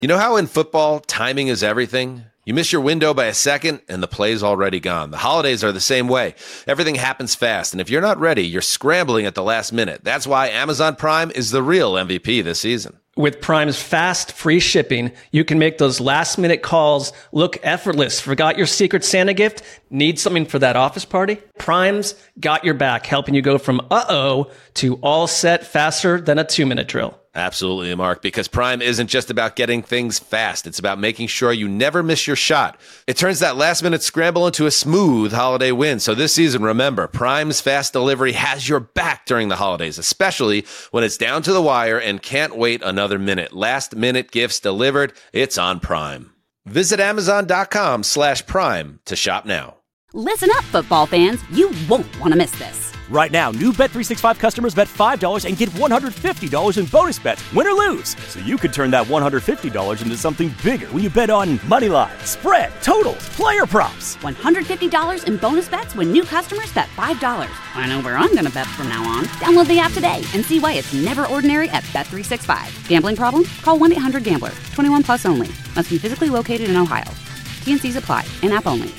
You know how in football, timing is everything? You miss your window by a second, and the play's already gone. The holidays are the same way. Everything happens fast, and if you're not ready, you're scrambling at the last minute. That's why Amazon Prime is the real MVP this season. With Prime's fast, free shipping, you can make those last-minute calls look effortless. Forgot your Secret Santa gift? Need something for that office party? Prime's got your back, helping you go from uh-oh to all set faster than a 2-minute drill. Absolutely, Mark, because Prime isn't just about getting things fast. It's about making sure you never miss your shot. It turns that last-minute scramble into a smooth holiday win. So this season, remember, Prime's fast delivery has your back during the holidays, especially when it's down to the wire and can't wait another minute. Last-minute gifts delivered. It's on Prime. Visit Amazon.com/Prime to shop now. Listen up, football fans. You won't want to miss this. Right now, new Bet365 customers bet $5 and get $150 in bonus bets, win or lose. So you could turn that $150 into something bigger when you bet on moneyline, spread, totals, player props. $150 in bonus bets when new customers bet $5. I know where I'm going to bet from now on. Download the app today and see why it's never ordinary at Bet365. Gambling problem? Call 1-800-GAMBLER. 21 plus only. Must be physically located in Ohio. T&Cs apply. In-app only.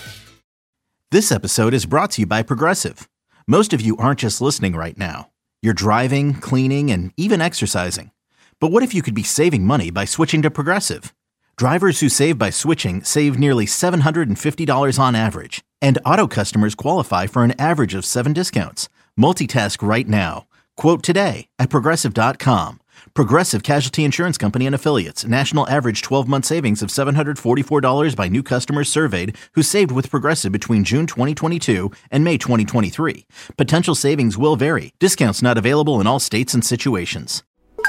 This episode is brought to you by Progressive. Most of you aren't just listening right now. You're driving, cleaning, and even exercising. But what if you could be saving money by switching to Progressive? Drivers who save by switching save nearly $750 on average. And auto customers qualify for an average of 7 discounts. Multitask right now. Quote today at Progressive.com. Progressive Casualty Insurance Company and Affiliates. National average 12-month savings of $744 by new customers surveyed who saved with Progressive between June 2022 and May 2023. Potential savings will vary. Discounts not available in all states and situations.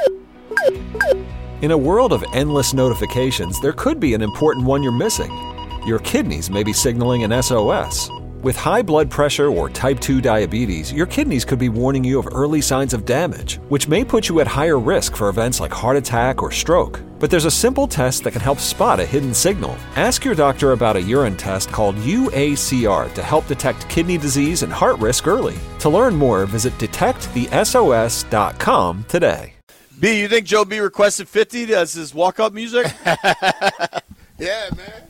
In a world of endless notifications, there could be an important one you're missing. Your kidneys may be signaling an SOS. With high blood pressure or type 2 diabetes, your kidneys could be warning you of early signs of damage, which may put you at higher risk for events like heart attack or stroke. But there's a simple test that can help spot a hidden signal. Ask your doctor about a urine test called UACR to help detect kidney disease and heart risk early. To learn more, visit detectthesos.com today. B, you think Joe B requested 50 as his walk-up music? Yeah, man.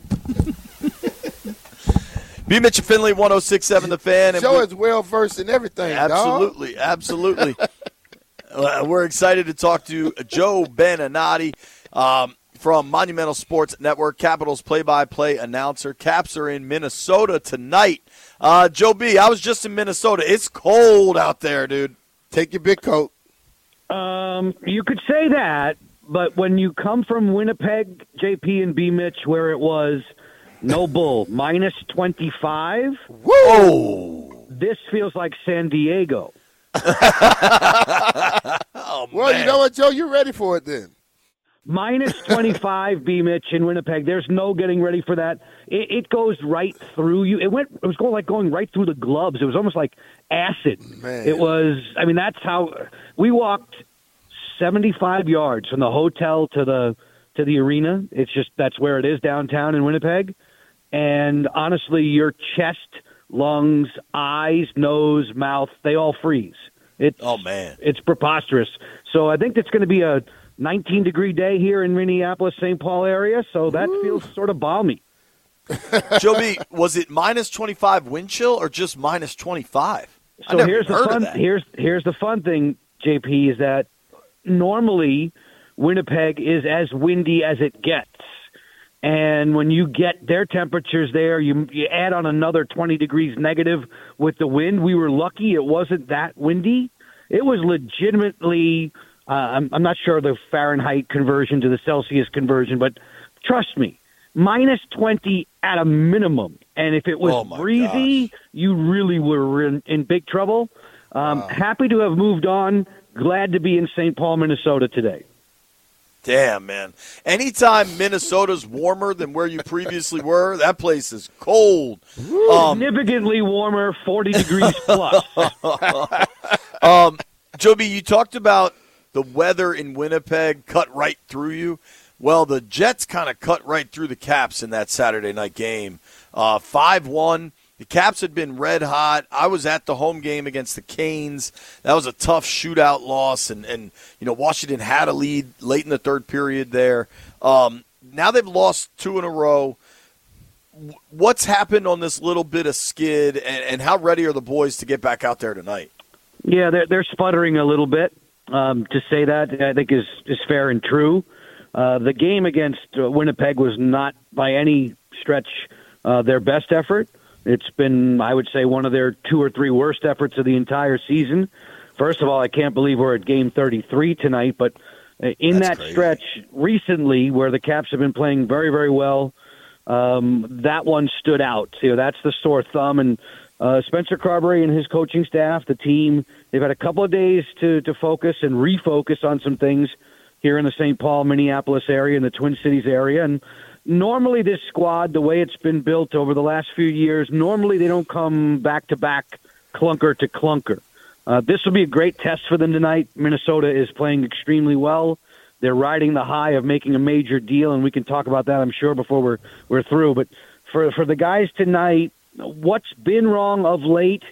B. Mitch and Finley, 106.7 The Fan. Joe is well-versed in everything, Absolutely, dog. Absolutely. We're excited to talk to Joe Beninati from Monumental Sports Network, Capitals play-by-play announcer. Caps are in Minnesota tonight. Joe B., I was just in Minnesota. It's cold out there, dude. Take your big coat. You could say that, but when you come from Winnipeg, JP and B. Mitch, where it was – no bull, minus 25. Whoa! This feels like San Diego. Well, you know what, Joe? You're ready for it then. Minus 25, B. Mitch, in Winnipeg. There's no getting ready for that. It goes right through you. It was going right through the gloves. It was almost like acid. Man. It was. I mean, that's how we walked 75 yards from the hotel to the arena. It's just that's where it is downtown in Winnipeg. And honestly, your chest, lungs, eyes, nose, mouth, they all freeze. It's preposterous. So I think it's going to be a 19-degree day here in Minneapolis, St. Paul area, so that feels sort of balmy. Joe B., was it minus 25 wind chill or just minus 25? So here's the fun. Here's the fun thing, JP, is that normally Winnipeg is as windy as it gets. And when you get their temperatures there, you add on another 20 degrees negative with the wind. We were lucky it wasn't that windy. It was legitimately, I'm not sure the Fahrenheit conversion to the Celsius conversion, but trust me, minus 20 at a minimum. And if it was breezy, you really were in big trouble. Happy to have moved on. Glad to be in St. Paul, Minnesota today. Damn, man. Anytime Minnesota's warmer than where you previously were, that place is cold. Significantly warmer, 40 degrees plus. Joby, you talked about the weather in Winnipeg cut right through you. Well, the Jets kind of cut right through the Caps in that Saturday night game. 5-1. The Caps had been red hot. I was at the home game against the Canes. That was a tough shootout loss, and Washington had a lead late in the third period there. Now they've lost 2 in a row. What's happened on this little bit of skid, and how ready are the boys to get back out there tonight? Yeah, they're sputtering a little bit. To say that, I think, is fair and true. The game against Winnipeg was not by any stretch their best effort. It's been, I would say, one of their 2 or 3 worst efforts of the entire season. First of all, I can't believe we're at game 33 tonight, but in That's that crazy. stretch recently where the Caps have been playing very, very well, that one stood out. That's the sore thumb. And Spencer Carberry and his coaching staff, the team, they've had a couple of days to focus and refocus on some things here in the St. Paul, Minneapolis area, in the Twin Cities area. And normally this squad, the way it's been built over the last few years, normally they don't come back-to-back, clunker to clunker. This will be a great test for them tonight. Minnesota is playing extremely well. They're riding the high of making a major deal, and we can talk about that, I'm sure, before we're through. But for the guys tonight, what's been wrong of late,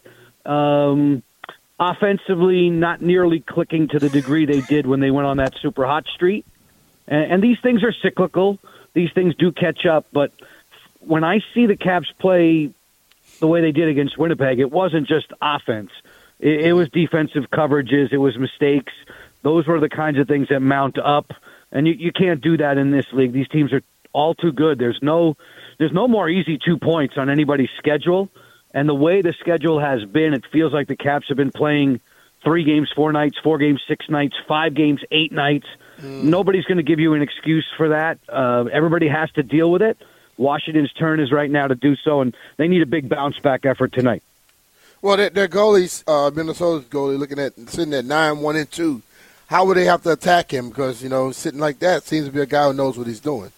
offensively not nearly clicking to the degree they did when they went on that super hot streak. And these things are cyclical. These things do catch up. But when I see the Caps play the way they did against Winnipeg, it wasn't just offense. It was defensive coverages. It was mistakes. Those were the kinds of things that mount up. And you can't do that in this league. These teams are all too good. There's no more easy 2 points on anybody's schedule. And the way the schedule has been, it feels like the Caps have been playing 3 games, 4 nights, 4 games, 6 nights, 5 games, 8 nights. Nobody's going to give you an excuse for that. Everybody has to deal with it. Washington's turn is right now to do so, and they need a big bounce-back effort tonight. Well, their goalies, Minnesota's goalie, sitting at 9-1-2. How would they have to attack him? Because, sitting like that seems to be a guy who knows what he's doing.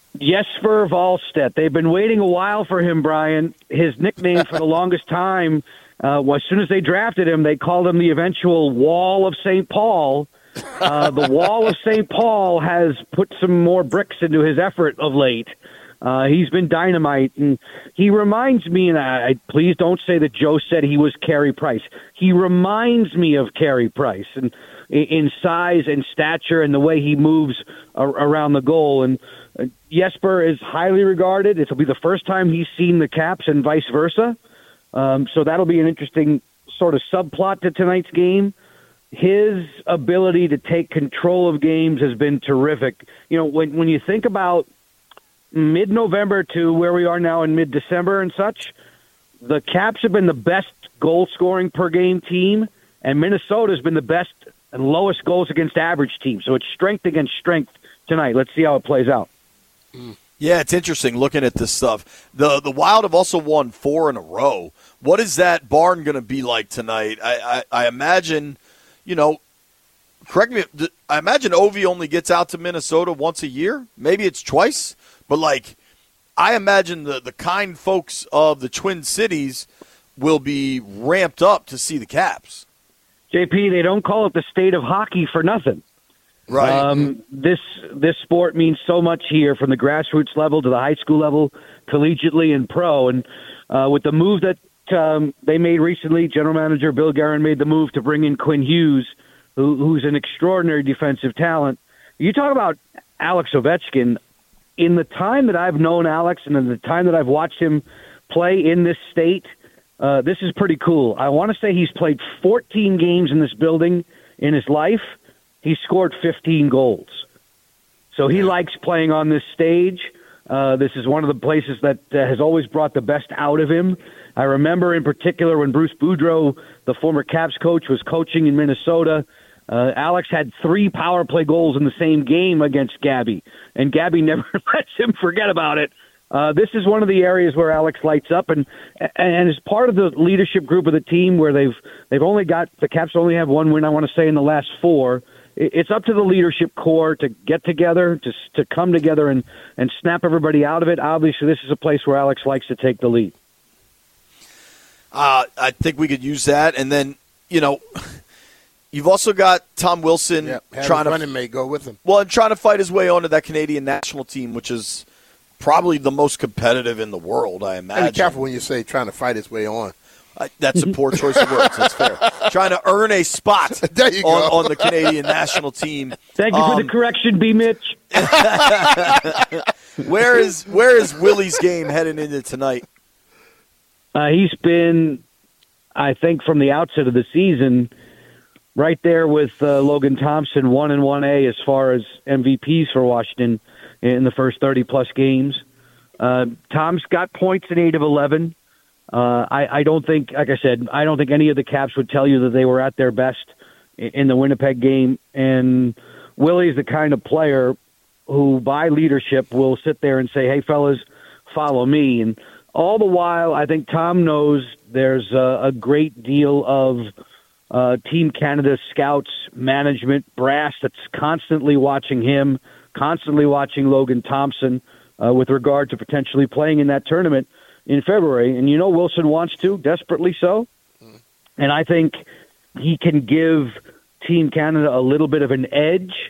Jesper Wallstedt. They've been waiting a while for him, Brian. His nickname for the longest time, as soon as they drafted him, they called him the eventual Wall of St. Paul. The Wall of St. Paul has put some more bricks into his effort of late. He's been dynamite, and he reminds me, and please don't say that Joe said he was Carey Price. He reminds me of Carey Price and in size and stature and the way he moves around the goal. And Jesper is highly regarded. It'll be the first time he's seen the Caps and vice versa. So that'll be an interesting sort of subplot to tonight's game. His ability to take control of games has been terrific. When you think about mid-November to where we are now in mid-December and such, the Caps have been the best goal-scoring per-game team, and Minnesota's been the best and lowest goals against average team. So it's strength against strength tonight. Let's see how it plays out. Yeah, it's interesting looking at this stuff. The Wild have also won 4 in a row. What is that barn going to be like tonight? I imagine, correct me, I imagine Ovi only gets out to Minnesota once a year. Maybe it's twice. But, I imagine the kind folks of the Twin Cities will be ramped up to see the Caps. JP, they don't call it the state of hockey for nothing. Right. This sport means so much here, from the grassroots level to the high school level, collegiately and pro. And with the move that they made recently, General Manager Bill Guerin made the move to bring in Quinn Hughes, who's an extraordinary defensive talent. You talk about Alex Ovechkin. In the time that I've known Alex and in the time that I've watched him play in this state, this is pretty cool. I want to say he's played 14 games in this building in his life. He scored 15 goals. So he likes playing on this stage. This is one of the places that has always brought the best out of him. I remember in particular when Bruce Boudreau, the former Caps coach, was coaching in Minnesota, Alex had 3 power play goals in the same game against Gabby, and Gabby never lets him forget about it. This is one of the areas where Alex lights up, and as part of the leadership group of the team, where they've only got, the Caps only have 1 win, I want to say, in the last 4. It's up to the leadership core to get together, to come together and snap everybody out of it. Obviously, this is a place where Alex likes to take the lead. I think we could use that, and then you've also got Tom Wilson trying to running mate go with him. Well, and trying to fight his way onto that Canadian national team, which is probably the most competitive in the world, I imagine. Be careful when you say trying to fight his way on. That's a poor choice of words. That's fair. Trying to earn a spot on the Canadian national team. Thank you for the correction, B. Mitch. Where is Willie's game heading into tonight? He's been, I think, from the outset of the season, right there with Logan Thompson, 1 and 1A as far as MVPs for Washington in the first 30-plus games. Tom's got points in 8 of 11. I don't think, like I said, I don't think any of the Caps would tell you that they were at their best in the Winnipeg game. And Willie's the kind of player who, by leadership, will sit there and say, hey, fellas, follow me. And all the while, I think Tom knows there's a great deal of Team Canada scouts, management, brass that's constantly watching him, constantly watching Logan Thompson with regard to potentially playing in that tournament in February. And Wilson wants to, desperately so. And I think he can give Team Canada a little bit of an edge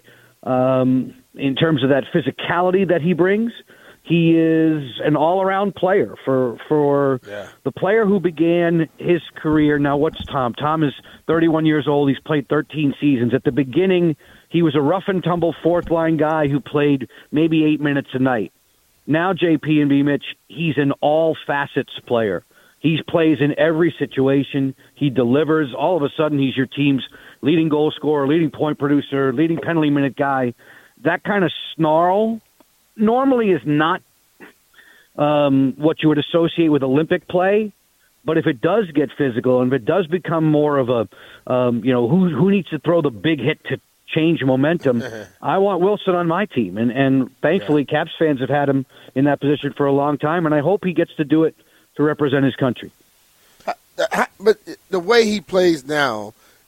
in terms of that physicality that he brings. He is an all-around player for the player who began his career. Now, what's Tom? Tom is 31 years old. He's played 13 seasons. At the beginning, he was a rough-and-tumble fourth-line guy who played maybe 8 minutes a night. Now, JP and B. Mitch, he's an all-facets player. He plays in every situation. He delivers. All of a sudden, he's your team's leading goal scorer, leading point producer, leading penalty minute guy. That kind of snarl normally is not what you would associate with Olympic play, but if it does get physical and if it does become more of a, who needs to throw the big hit to change momentum, I want Wilson on my team. And thankfully, Caps fans have had him in that position for a long time, and I hope he gets to do it to represent his country. But the way he plays now,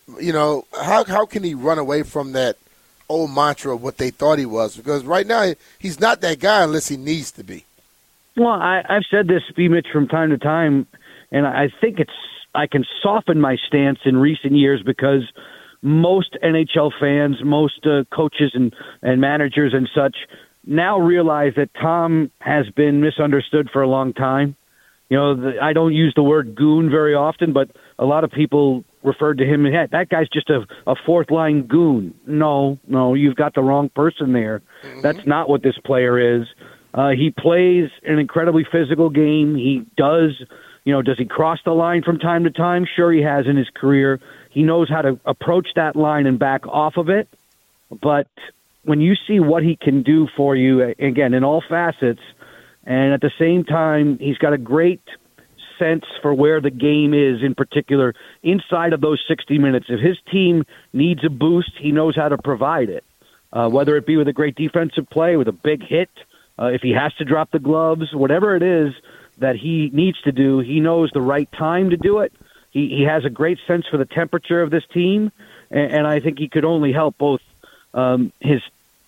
how can he run away from that old mantra of what they thought he was? Because right now he's not that guy unless he needs to be. Well, I've said this, B. Mitch, from time to time, and I think I can soften my stance in recent years because most NHL fans, most coaches and managers and such now realize that Tom has been misunderstood for a long time. I don't use the word goon very often, but a lot of people referred to him, hey, that guy's just a fourth-line goon. No, you've got the wrong person there. Mm-hmm. That's not what this player is. He plays an incredibly physical game. He does, does he cross the line from time to time? Sure he has in his career. He knows how to approach that line and back off of it. But when you see what he can do for you, again, in all facets, and at the same time, he's got a great sense for where the game is, in particular, inside of those 60 minutes. If his team needs a boost, he knows how to provide it, whether it be with a great defensive play, with a big hit, if he has to drop the gloves, whatever it is that he needs to do, he knows the right time to do it. He has a great sense for the temperature of this team, and I think he could only help both his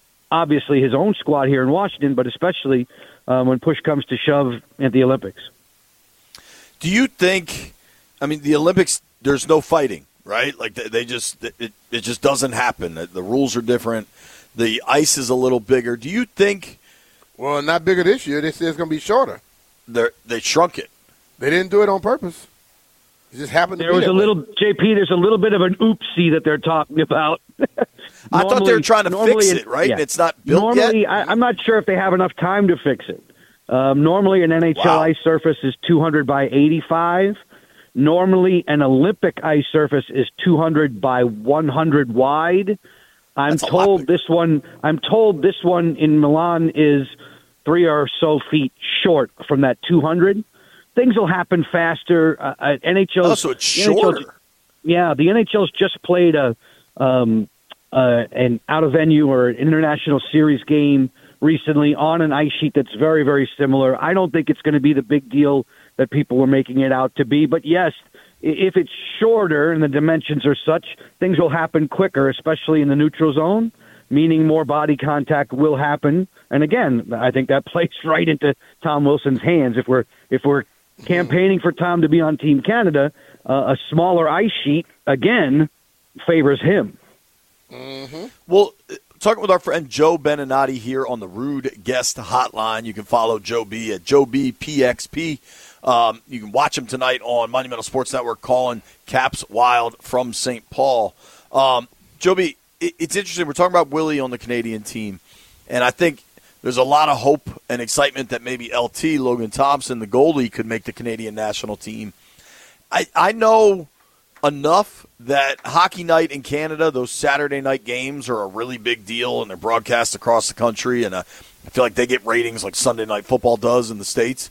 own squad here in Washington, but especially when push comes to shove at the Olympics. Do you think, the Olympics, there's no fighting, right? Like it just doesn't happen. The rules are different. The ice is a little bigger. Do you think? Well, not bigger this year. They said it's going to be shorter. They shrunk it. They didn't do it on purpose. It just happened to be there was a little, JP, there's a little bit of an oopsie that they're talking about. I thought they were trying to fix it, right? Yeah. It's not built yet? I'm not sure if they have enough time to fix it. Normally, an NHL ice surface is 200 by 85. Normally, an Olympic ice surface is 200 by 100 wide. I'm told this one in Milan is 3 or so feet short from that 200. Things will happen faster. NHL. Oh, so it's shorter. The NHL's just played an out of venue or an international series game recently on an ice sheet that's very, very similar. I don't think it's going to be the big deal that people were making it out to be. But yes, if it's shorter and the dimensions are such, things will happen quicker, especially in the neutral zone, meaning more body contact will happen. And again, I think that plays right into Tom Wilson's hands. If we're campaigning for Tom to be on Team Canada, a smaller ice sheet, again, favors him. Mm-hmm. Well, talking with our friend Joe Beninati here on the Rude Guest Hotline. You can follow Joe B at Joe B PXP You can watch him tonight on Monumental Sports Network calling Caps Wild from St. Paul. Joby, it's interesting. We're talking about Willie on the Canadian team, and I think there's a lot of hope and excitement that maybe LT, Logan Thompson, the goalie, could make the Canadian national team. I know enough that hockey night in Canada, those Saturday night games are a really big deal, and they're broadcast across the country, and I feel like they get ratings like Sunday Night Football does in the States.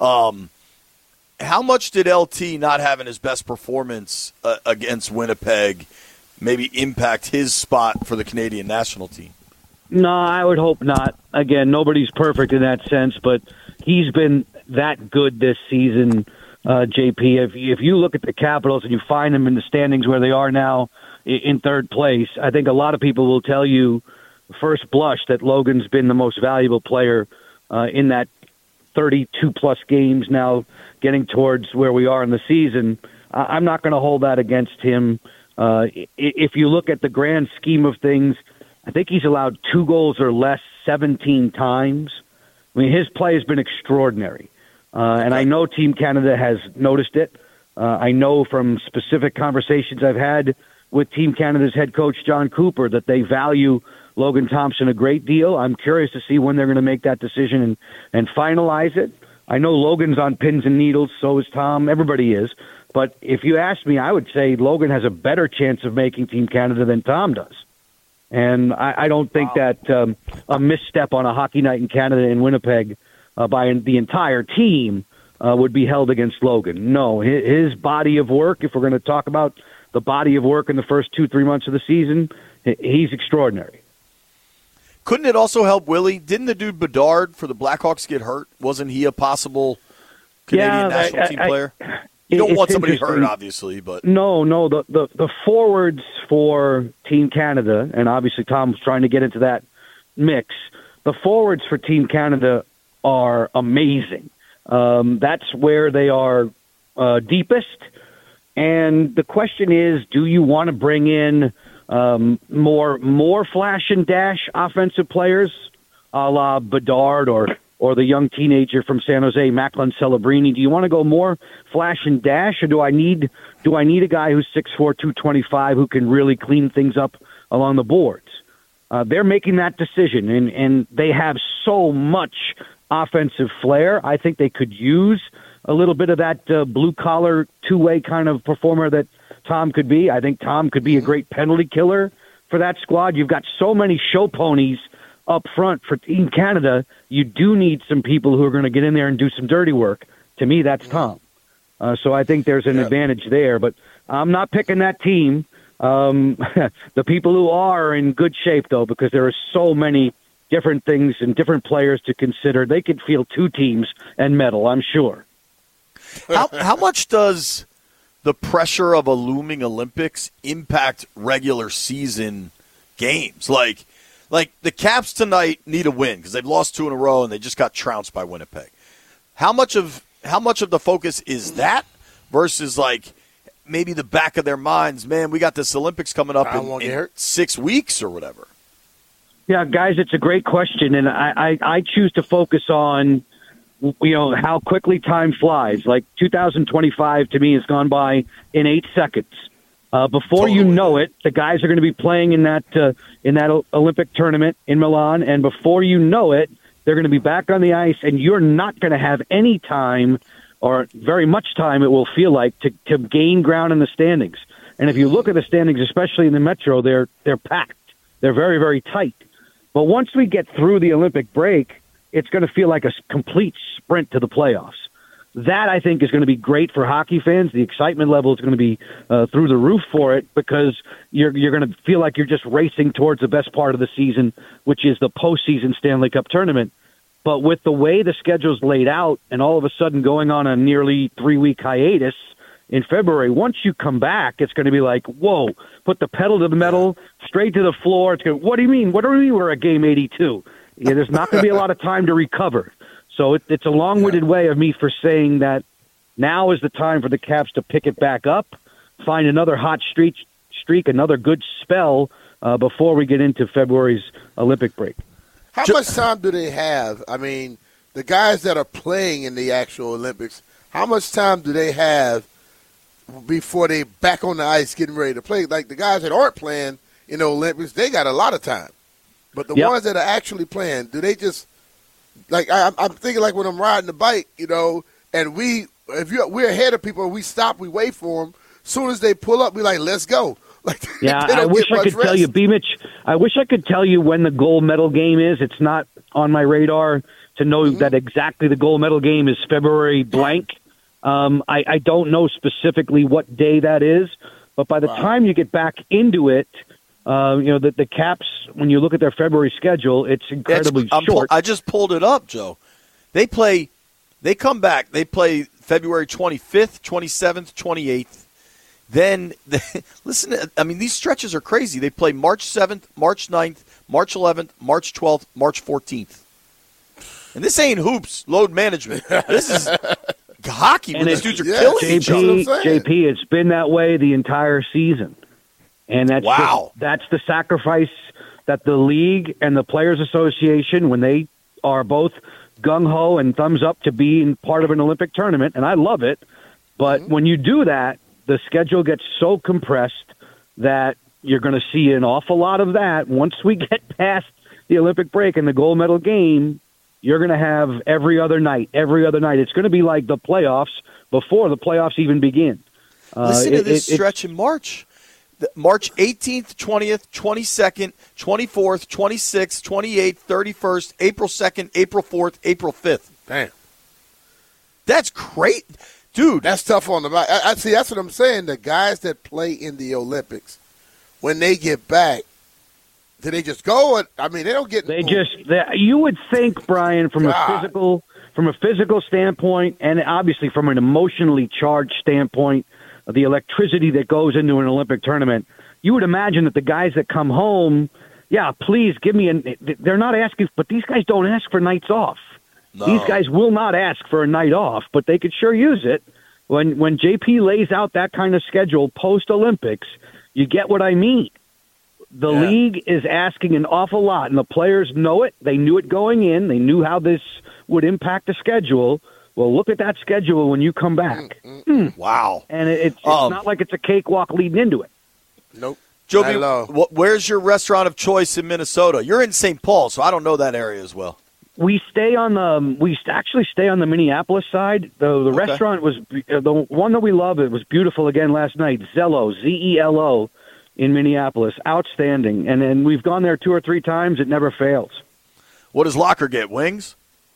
How much did LT not having his best performance against Winnipeg maybe impact his spot for the Canadian national team? No, I would hope not. Again, nobody's perfect in that sense, but he's been that good this season, JP. If you look at the Capitals and you find them in the standings where they are now in third place, I think a lot of people will tell you first blush that Logan's been the most valuable player in that 32-plus games now, getting towards where we are in the season. I'm not going to hold that against him. If you look at the grand scheme of things, I think he's allowed 2 goals or less 17 times. I mean, his play has been extraordinary. And I know Team Canada has noticed it. I know from specific conversations I've had with Team Canada's head coach, John Cooper, that they value Logan Thompson a great deal. I'm curious to see when they're going to make that decision and finalize it. I know Logan's on pins and needles, so is Tom. Everybody is. But if you ask me, I would say Logan has a better chance of making Team Canada than Tom does. And I don't think that a misstep on a hockey night in Canada in Winnipeg by the entire team would be held against Logan. No, his body of work, if we're going to talk about the body of work in the first 2-3 months of the season, he's extraordinary. Couldn't it also help Willie? Didn't the dude Bedard for the Blackhawks get hurt? Wasn't he a possible Canadian national team player? You don't want somebody hurt, obviously, but no. The forwards for Team Canada, and obviously Tom's trying to get into that mix. The forwards for Team Canada are amazing. That's where they are deepest. And the question is, do you want to bring in more flash and dash offensive players, a la Bedard or the young teenager from San Jose, Macklin Celebrini? Do you want to go more flash and dash, or do I need a guy who's 6'4", 225 who can really clean things up along the boards? They're making that decision, and they have so much offensive flair. I think they could use a little bit of that blue-collar, two-way kind of performer that Tom could be. I think Tom could be a great penalty killer for that squad. You've got so many show ponies up front for Team Canada. You do need some people who are going to get in there and do some dirty work. To me, that's Tom. So I think there's an advantage there. But I'm not picking that team. The people who are in good shape, though, because there are so many different things and different players to consider. They could field 2 teams and medal, I'm sure. How much does the pressure of a looming Olympics impact regular season games? Like the Caps tonight need a win because they've lost 2 in a row and they just got trounced by Winnipeg. How much of the focus is that versus like maybe the back of their minds, man, we got this Olympics coming up in 6 weeks or whatever? Yeah, guys, it's a great question, and I choose to focus on how quickly time flies. Like 2025 to me has gone by in 8 seconds. Before you know it, the guys are going to be playing in that Olympic tournament in Milan, and before you know it, they're going to be back on the ice, and you're not going to have any time, or very much time, it will feel like, to gain ground in the standings. And if you look at the standings, especially in the Metro, they're packed. They're very, very tight. But once we get through the Olympic break, it's going to feel like a complete sprint to the playoffs. That, I think, is going to be great for hockey fans. The excitement level is going to be through the roof for it because you're going to feel like you're just racing towards the best part of the season, which is the postseason Stanley Cup tournament. But with the way the schedule's laid out and all of a sudden going on a nearly 3-week hiatus in February, once you come back, it's going to be like, whoa, put the pedal to the metal, straight to the floor. It's going, what do you mean? What do you mean we're at game 82? Yeah, there's not going to be a lot of time to recover. So it's a long-winded way of me for saying that now is the time for the Caps to pick it back up, find another hot streak, another good spell before we get into February's Olympic break. How much time do they have? I mean, the guys that are playing in the actual Olympics, how much time do they have before they back on the ice getting ready to play? Like the guys that aren't playing in the Olympics, they got a lot of time. But the ones that are actually playing, do they just like? I'm thinking like when I'm riding the bike, and we're ahead of people, and we stop, we wait for them. As soon as they pull up, we like, let's go. Like, I wish I could tell you, B. Mitch. I wish I could tell you when the gold medal game is. It's not on my radar to know that exactly the gold medal game is February blank. I don't know specifically what day that is, but by the time you get back into it, the Caps, when you look at their February schedule, it's incredibly short. I just pulled it up, Joe. They come back. They play February 25th, 27th, 28th. Then, these stretches are crazy. They play March 7th, March 9th, March 11th, March 12th, March 14th. And this ain't hoops, load management. This is hockey where these dudes are killing each other. JP, it's been that way the entire season. And that's that's the sacrifice that the league and the Players Association, when they are both gung-ho and thumbs up to being part of an Olympic tournament, and I love it, but when you do that, the schedule gets so compressed that you're going to see an awful lot of that. Once we get past the Olympic break and the gold medal game, you're going to have every other night. It's going to be like the playoffs before the playoffs even begin. Listen to this stretch in March. March 18th, 20th, 22nd, 24th, 26th, 28th, 31st, April 2nd, April 4th, April 5th. Damn. That's great. Dude, that's tough on the back. I see. That's what I'm saying. The guys that play in the Olympics, when they get back, do they just go? They don't get. You would think, Brian, from a physical standpoint, and obviously from an emotionally charged standpoint, the electricity that goes into an Olympic tournament, you would imagine that the guys that come home, please give me they're not asking, but these guys don't ask for nights off. No. These guys will not ask for a night off, but they could sure use it. When JP lays out that kind of schedule post-Olympics, you get what I mean. The league is asking an awful lot, and the players know it. They knew it going in. They knew how this would impact the schedule. Well, look at that schedule when you come back. Wow. And it's not like it's a cakewalk leading into it. Nope. Joby, where's your restaurant of choice in Minnesota? You're in St. Paul, so I don't know that area as well. We actually stay on the Minneapolis side. The restaurant was the one that we love. It was beautiful again last night. Zello, Zelo, in Minneapolis, outstanding. And then we've gone there 2 or 3 times. It never fails. What does Locker get? Wings?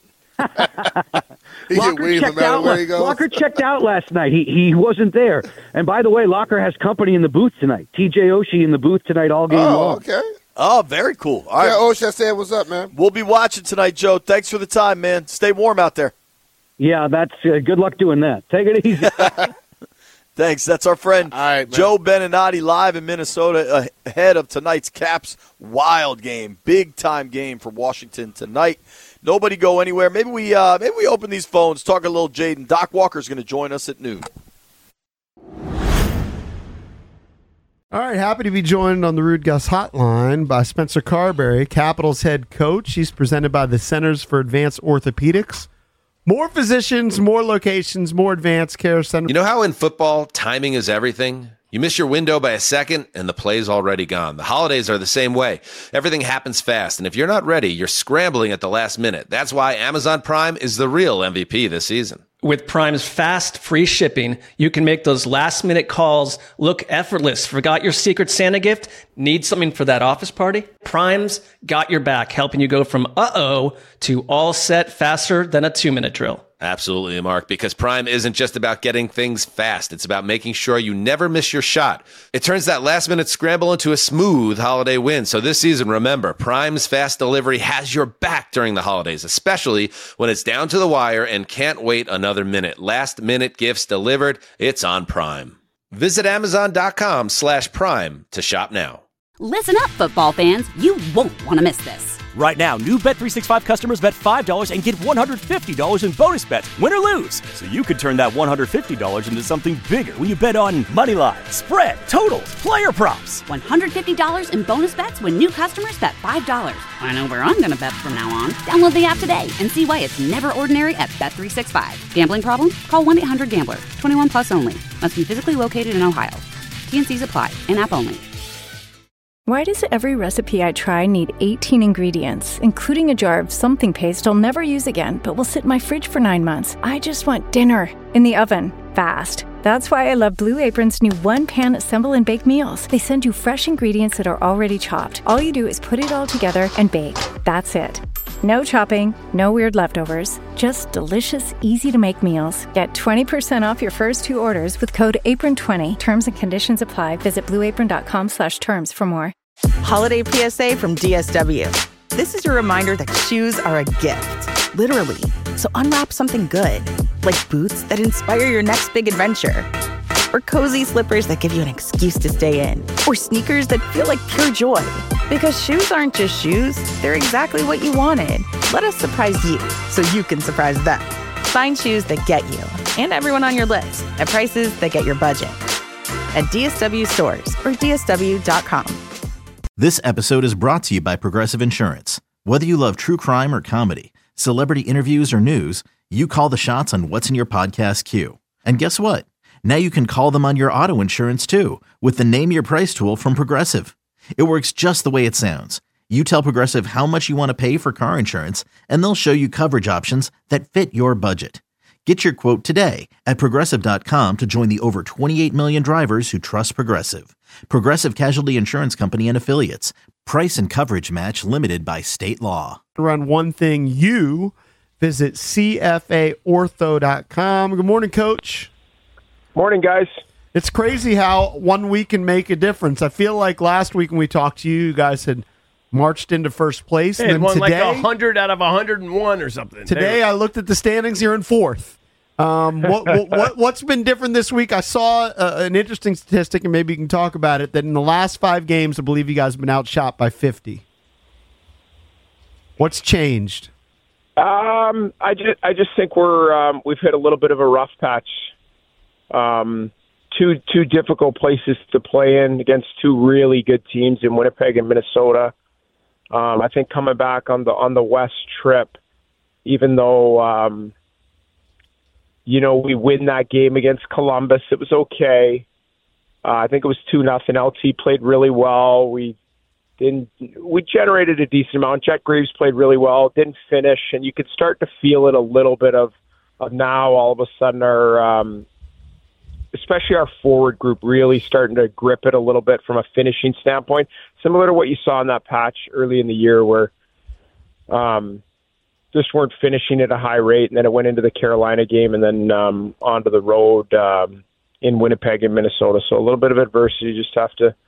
Locker checked out last night. He wasn't there. And by the way, Locker has company in the booth tonight. TJ Oshie in the booth tonight all game long. Okay. Oh, very cool. All right. Oshie said, what's up, man? We'll be watching tonight, Joe. Thanks for the time, man. Stay warm out there. Yeah, that's good luck doing that. Take it easy. Thanks. That's our friend Joe Beninati live in Minnesota ahead of tonight's Caps wild game. Big-time game for Washington tonight. Nobody go anywhere. Maybe we open these phones, talk a little Jaden. Doc Walker's going to join us at noon. All right, happy to be joined on the Rude Gus Hotline by Spencer Carberry, Capitals head coach. He's presented by the Centers for Advanced Orthopedics. More physicians, more locations, more advanced care center. You know how in football, timing is everything? You miss your window by a second, and the play's already gone. The holidays are the same way. Everything happens fast, and if you're not ready, you're scrambling at the last minute. That's why Amazon Prime is the real MVP this season. With Prime's fast, free shipping, you can make those last-minute calls look effortless. Forgot your Secret Santa gift? Need something for that office party? Prime's got your back, helping you go from uh-oh to all set faster than a 2-minute drill. Absolutely, Mark, because Prime isn't just about getting things fast. It's about making sure you never miss your shot. It turns that last-minute scramble into a smooth holiday win. So this season, remember, Prime's fast delivery has your back during the holidays, especially when it's down to the wire and can't wait another minute. Last-minute gifts delivered. It's on Prime. Visit Amazon.com/Prime to shop now. Listen up, football fans. You won't want to miss this. Right now, new Bet365 customers bet $5 and get $150 in bonus bets, win or lose. So you could turn that $150 into something bigger when you bet on moneyline, spread, totals, player props. $150 in bonus bets when new customers bet $5. I know where I'm going to bet from now on. Download the app today and see why it's never ordinary at Bet365. Gambling problem? Call 1-800-GAMBLER. 21 plus only. Must be physically located in Ohio. T&Cs apply. In-app only. Why does every recipe I try need 18 ingredients, including a jar of something paste I'll never use again, but will sit in my fridge for 9 months? I just want dinner in the oven, fast. That's why I love Blue Apron's new one-pan assemble and bake meals. They send you fresh ingredients that are already chopped. All you do is put it all together and bake. That's it. No chopping, no weird leftovers, just delicious, easy-to-make meals. Get 20% off your first 2 orders with code APRON20. Terms and conditions apply. Visit blueapron.com/terms for more. Holiday PSA from DSW. This is your reminder that shoes are a gift, literally. So unwrap something good, like boots that inspire your next big adventure, or cozy slippers that give you an excuse to stay in, or sneakers that feel like pure joy. Because shoes aren't just shoes, they're exactly what you wanted. Let us surprise you so you can surprise them. Find shoes that get you and everyone on your list at prices that get your budget. At DSW stores or DSW.com. This episode is brought to you by Progressive Insurance. Whether you love true crime or comedy, celebrity interviews or news, you call the shots on what's in your podcast queue. And guess what? Now you can call them on your auto insurance too with the Name Your Price tool from Progressive. It works just the way it sounds. You tell Progressive how much you want to pay for car insurance, and they'll show you coverage options that fit your budget. Get your quote today at Progressive.com to join the over 28 million drivers who trust Progressive. Progressive Casualty Insurance Company and Affiliates. Price and coverage match limited by state law. Run one thing you visit CFAortho.com. Good morning, Coach. Morning, guys. It's crazy how 1 week can make a difference. I feel like last week when we talked to you, you guys had marched into first place. Hey, and then won today, like 100 out of 101 or something. Today I looked at the standings. You're in fourth. What's been different this week? I saw an interesting statistic, and maybe you can talk about it, that in the last 5 games, I believe you guys have been outshot by 50. What's changed? I just think we've hit a little bit of a rough patch. Two difficult places to play in against 2 really good teams in Winnipeg and Minnesota. I think coming back on the West trip, even though we win that game against Columbus, it was okay. I think it was 2-0. LT played really well. We generated a decent amount. Jet Greaves played really well. Didn't finish, and you could start to feel it a little bit of now. All of a sudden, especially our forward group really starting to grip it a little bit from a finishing standpoint, similar to what you saw in that patch early in the year where just weren't finishing at a high rate, and then it went into the Carolina game and then onto the road in Winnipeg and Minnesota. So a little bit of adversity. You just have to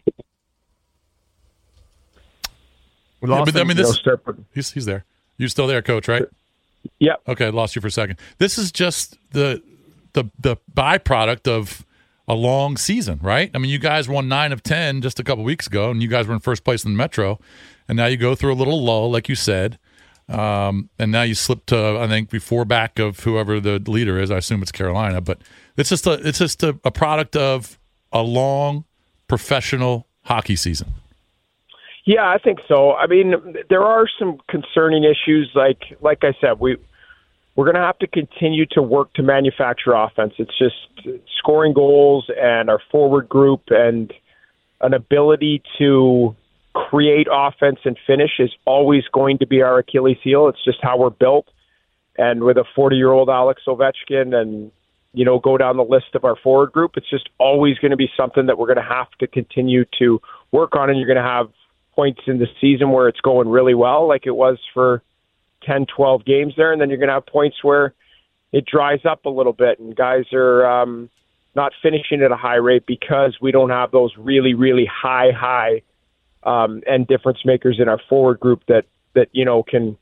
he's there. You're still there, Coach, right? Yeah. Okay, I lost you for a second. This is just the byproduct of a long season, right? I mean, you guys won 9 of 10 just a couple weeks ago, and you guys were in first place in the Metro, and now you go through a little lull, like you said, and now you slip to, I think, before back of whoever the leader is. I assume it's Carolina, but it's just a product of a long professional hockey season. Yeah, I think so. I mean, there are some concerning issues. Like I said, we're going to have to continue to work to manufacture offense. It's just scoring goals and our forward group and an ability to create offense and finish is always going to be our Achilles heel. It's just how we're built. And with a 40-year-old Alex Ovechkin and, go down the list of our forward group, it's just always going to be something that we're going to have to continue to work on. And you're going to have points in the season where it's going really well, like it was for 10, 12 games there, and then you're going to have points where it dries up a little bit and guys are not finishing at a high rate because we don't have those really, really high end difference makers in our forward group that can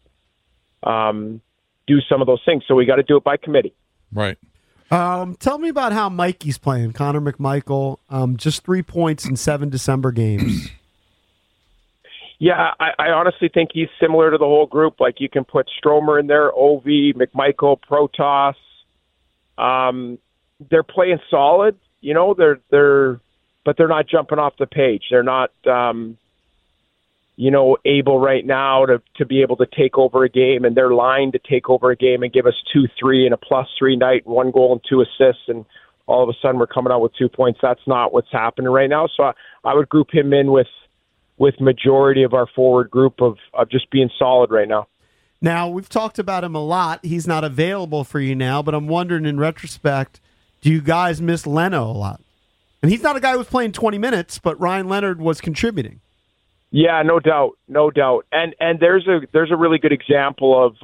do some of those things. So we got to do it by committee. Right. Tell me about how Mikey's playing, Connor McMichael, just 3 points in 7 December games. Yeah, I honestly think he's similar to the whole group. Like, you can put Stromer in there, Ovi, McMichael, Protas. They're playing solid, you know. But they're not jumping off the page. They're not, able right now to be able to take over a game, and they're lined to take over a game and give us 2-3 and a +3 night, 1 goal and 2 assists, and all of a sudden we're coming out with 2 points. That's not what's happening right now. So I would group him in with majority of our forward group of just being solid right now. Now, we've talked about him a lot. He's not available for you now, but I'm wondering, in retrospect, do you guys miss Leno a lot? And he's not a guy who was playing 20 minutes, but Ryan Leonard was contributing. Yeah, no doubt. And there's a really good example of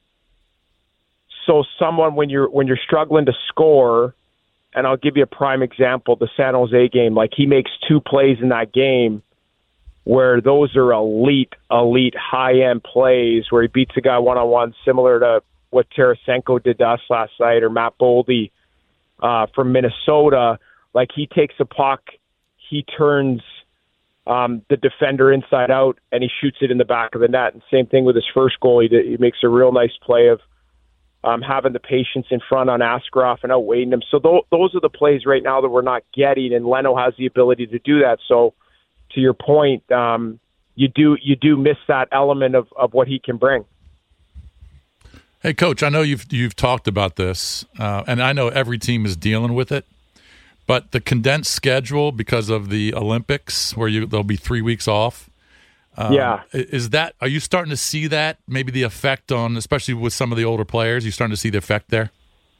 someone when you're struggling to score, and I'll give you a prime example, the San Jose game. Like, he makes 2 plays in that game where those are elite, high-end plays where he beats a guy one-on-one, similar to what Tarasenko did to us last night, or Matt Boldy from Minnesota. Like, he takes a puck, he turns the defender inside out, and he shoots it in the back of the net. And same thing with his first goal. He makes a real nice play of having the patience in front on Askarov and outweighing him. So those are the plays right now that we're not getting, and Leno has the ability to do that. So, to your point, you do miss that element of what he can bring. Hey, Coach, I know you've talked about this, and I know every team is dealing with it. But the condensed schedule because of the Olympics, where there'll be 3 weeks off. Are you starting to see that? Maybe the effect on, especially with some of the older players, you starting to see the effect there?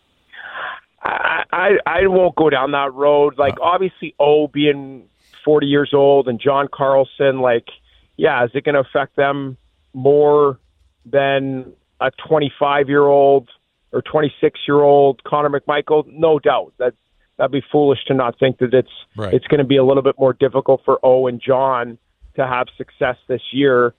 I won't go down that road. Like, obviously, being 40 years old, and John Carlson, is it going to affect them more than a 25-year-old or 26-year-old Connor McMichael? No doubt. That'd be foolish to not think that it's going to be a little bit more difficult for and John to have success this year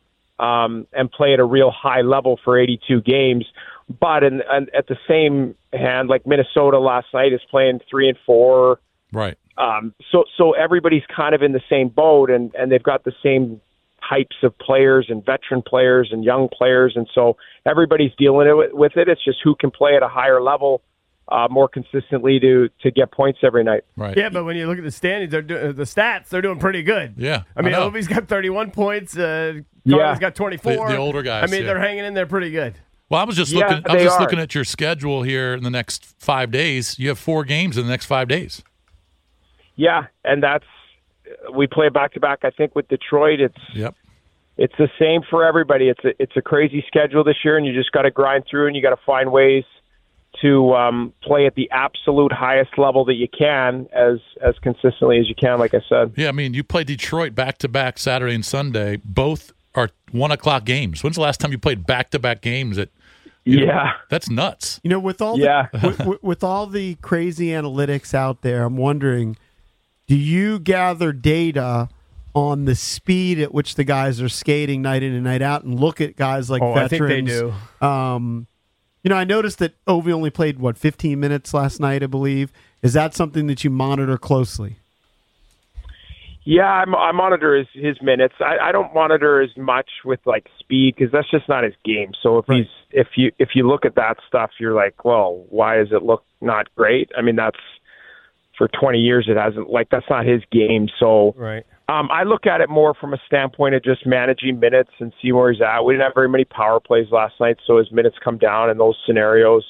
and play at a real high level for 82 games. But and at the same hand, like Minnesota last night is playing 3 and 4. Right. So everybody's kind of in the same boat, and they've got the same types of players and veteran players and young players, and so everybody's dealing with it. It's just who can play at a higher level more consistently to get points every night. Right. Yeah, but when you look at the standings, the stats, they're doing pretty good. Yeah. I mean, Ovi's got 31 points. Carter's got 24. The older guys. I mean, they're hanging in there pretty good. Well, I was just looking at your schedule here in the next 5 days. You have 4 games in the next 5 days. Yeah, and we play back-to-back, I think, with Detroit. It's the same for everybody. It's a crazy schedule this year, and you just got to grind through, and you got to find ways to play at the absolute highest level that you can as consistently as you can, like I said. Yeah, I mean, you play Detroit back-to-back Saturday and Sunday. Both are 1 o'clock games. When's the last time you played back-to-back games at that's nuts. You know, with all with all the crazy analytics out there, I'm wondering, do you gather data on the speed at which the guys are skating night in and night out, and look at guys like veterans? I think they do. I noticed that Ovi only played 15 minutes last night, I believe. Is that something that you monitor closely? Yeah, I monitor his minutes. I don't monitor as much with speed, because that's just not his game. So if you look at that stuff, you're like, well, why does it look not great? I mean, that's for 20 years it hasn't that's not his game. So I look at it more from a standpoint of just managing minutes and see where he's at. We didn't have very many power plays last night, so his minutes come down in those scenarios.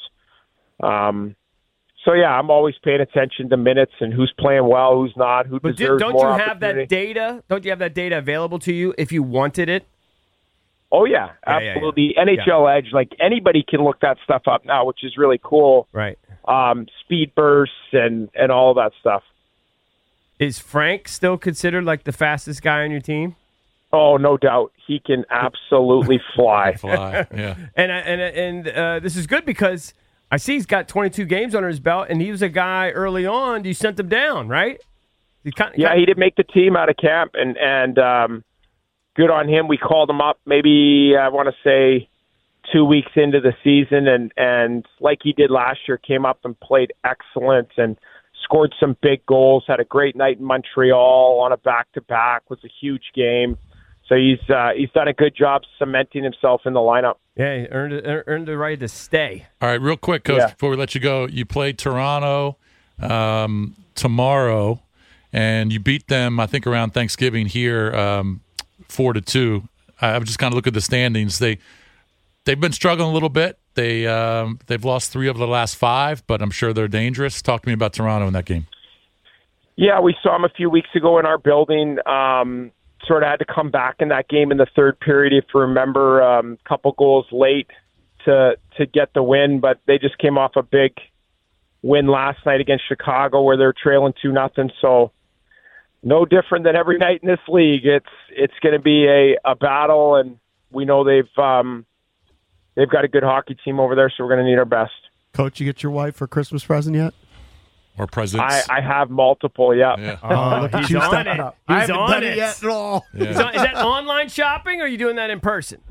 So yeah, I'm always paying attention to minutes and who's playing well, who's not, who deserves more opportunity. Don't you have that data? Don't you have that data available to you if you wanted it? Oh yeah, absolutely. Yeah. NHL Edge, anybody can look that stuff up now, which is really cool. Right. Speed bursts and all that stuff. Is Frank still considered the fastest guy on your team? Oh, no doubt. He can absolutely fly. Yeah. And this is good because I see he's got 22 games under his belt, and he was a guy early on. You sent him down, right? He did make the team out of camp, and good on him. We called him up maybe, I want to say, 2 weeks into the season, and like he did last year, came up and played excellent and scored some big goals, had a great night in Montreal on a back-to-back, was a huge game. So he's done a good job cementing himself in the lineup. Yeah, he earned the right to stay. All right, real quick, Coach, before we let you go, you play Toronto tomorrow, and you beat them, I think, around Thanksgiving here 4-2. I was just kind of look at the standings. They've been struggling a little bit. They've lost 3 of the last 5, but I'm sure they're dangerous. Talk to me about Toronto in that game. Yeah, we saw them a few weeks ago in our building. Sort of had to come back in that game in the third period, if you remember, a couple goals late to get the win, but they just came off a big win last night against Chicago where they're trailing 2-0. So no different than every night in this league. It's going to be a battle, and we know they've got a good hockey team over there, so we're going to need our best. Coach, you get your wife her Christmas present yet? Or presents? I have multiple, yeah. Oh, look at you stepping up. He's I haven't on done it. it yet at all. Yeah. So is that online shopping, or are you doing that in person?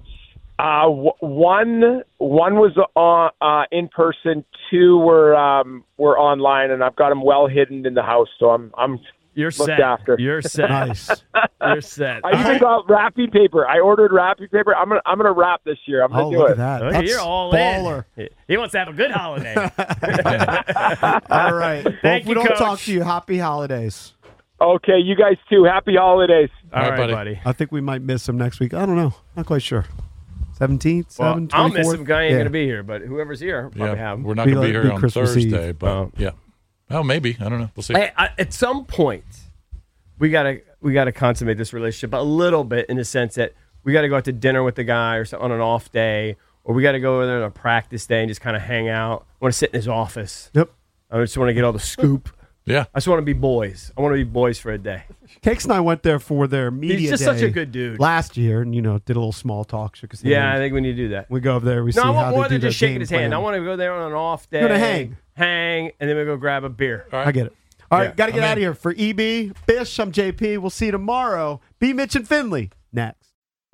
One was in person. 2 were online, and I've got them well hidden in the house, so I'm You're looked set. after. You're set. Nice. You're set. I even got wrapping paper. I ordered wrapping paper. I'm gonna wrap this year. I'm gonna do look it. at that. Look, That's you're all baller. in. He wants to have a good holiday. All right. Well, Thank if we you, don't Coach. talk to you, happy holidays. Okay, you guys too. Happy holidays. All right, buddy. buddy. I think we might miss him next week. I don't know. Not quite sure. 17th, Well, 7th, 24th? I'll miss him. Guy ain't Yeah. going to be here, but whoever's here probably have him. We're not going to be here on Christmas Thursday, Eve. but yeah. Oh, maybe. I don't know. We'll see. Hey, at some point, we gotta consummate this relationship a little bit in the sense that we got to go out to dinner with the guy or something on an off day, or we got to go over there on a practice day and just kind of hang out. I want to sit in his office. Yep. I just want to get all the scoop. Yeah. I just want to be boys. I want to be boys for a day. Cakes and I went there for their media He's just day such a good dude. last year, and did a little small talk, shook his hand. Yeah, I think we need to do that. We go over there, we see No, I want how more they do than just their shaking game his hand. plan. I want to go there on an off day. You're gonna hang, and then we go grab a beer. I get it. All right, Yeah, got to get I'm out of in. here. For EB, Bish, I'm JP. We'll see you tomorrow. B. Mitch and Finley next.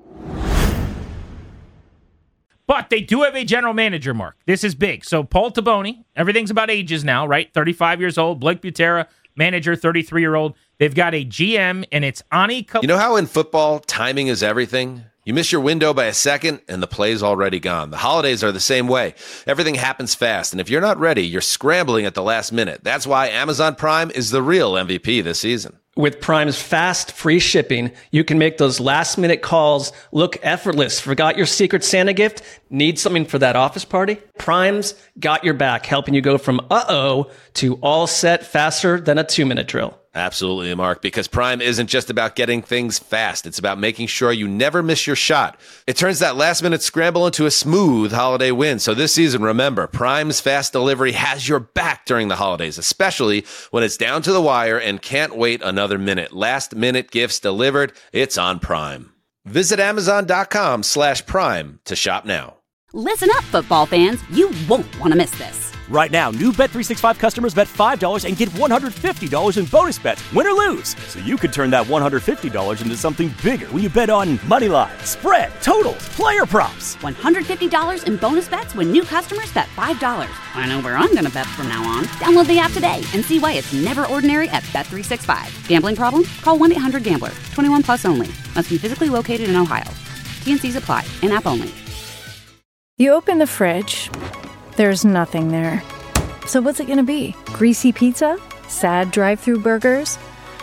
But they do have a general manager, Mark. This is big. So Paul Taboni, everything's about ages now, right? 35 years old. Blake Butera, manager, 33-year-old. They've got a GM, and it's Ani. You know how in football, timing is everything? You miss your window by a second, and the play's already gone. The holidays are the same way. Everything happens fast, and if you're not ready, you're scrambling at the last minute. That's why Amazon Prime is the real MVP this season. With Prime's fast, free shipping, you can make those last-minute calls look effortless. Forgot your Secret Santa gift? Need something for that office party? Prime's got your back, helping you go from uh-oh to all set faster than a 2-minute drill. Absolutely, Mark, because Prime isn't just about getting things fast. It's about making sure you never miss your shot. It turns that last-minute scramble into a smooth holiday win. So this season, remember, Prime's fast delivery has your back during the holidays, especially when it's down to the wire and can't wait another minute. Last-minute gifts delivered, it's on Prime. Visit Amazon.com/Prime to shop now. Listen up, football fans. You won't want to miss this. Right now, new Bet365 customers bet $5 and get $150 in bonus bets, win or lose. So you could turn that $150 into something bigger when you bet on money line, spread, totals, player props. $150 in bonus bets when new customers bet $5. I know where I'm going to bet from now on. Download the app today and see why it's never ordinary at Bet365. Gambling problem? Call 1-800-GAMBLER. 21 plus only. Must be physically located in Ohio. T&Cs apply. In-app only. You open the fridge. There's nothing there. So what's it gonna be? Greasy pizza? Sad drive-through burgers?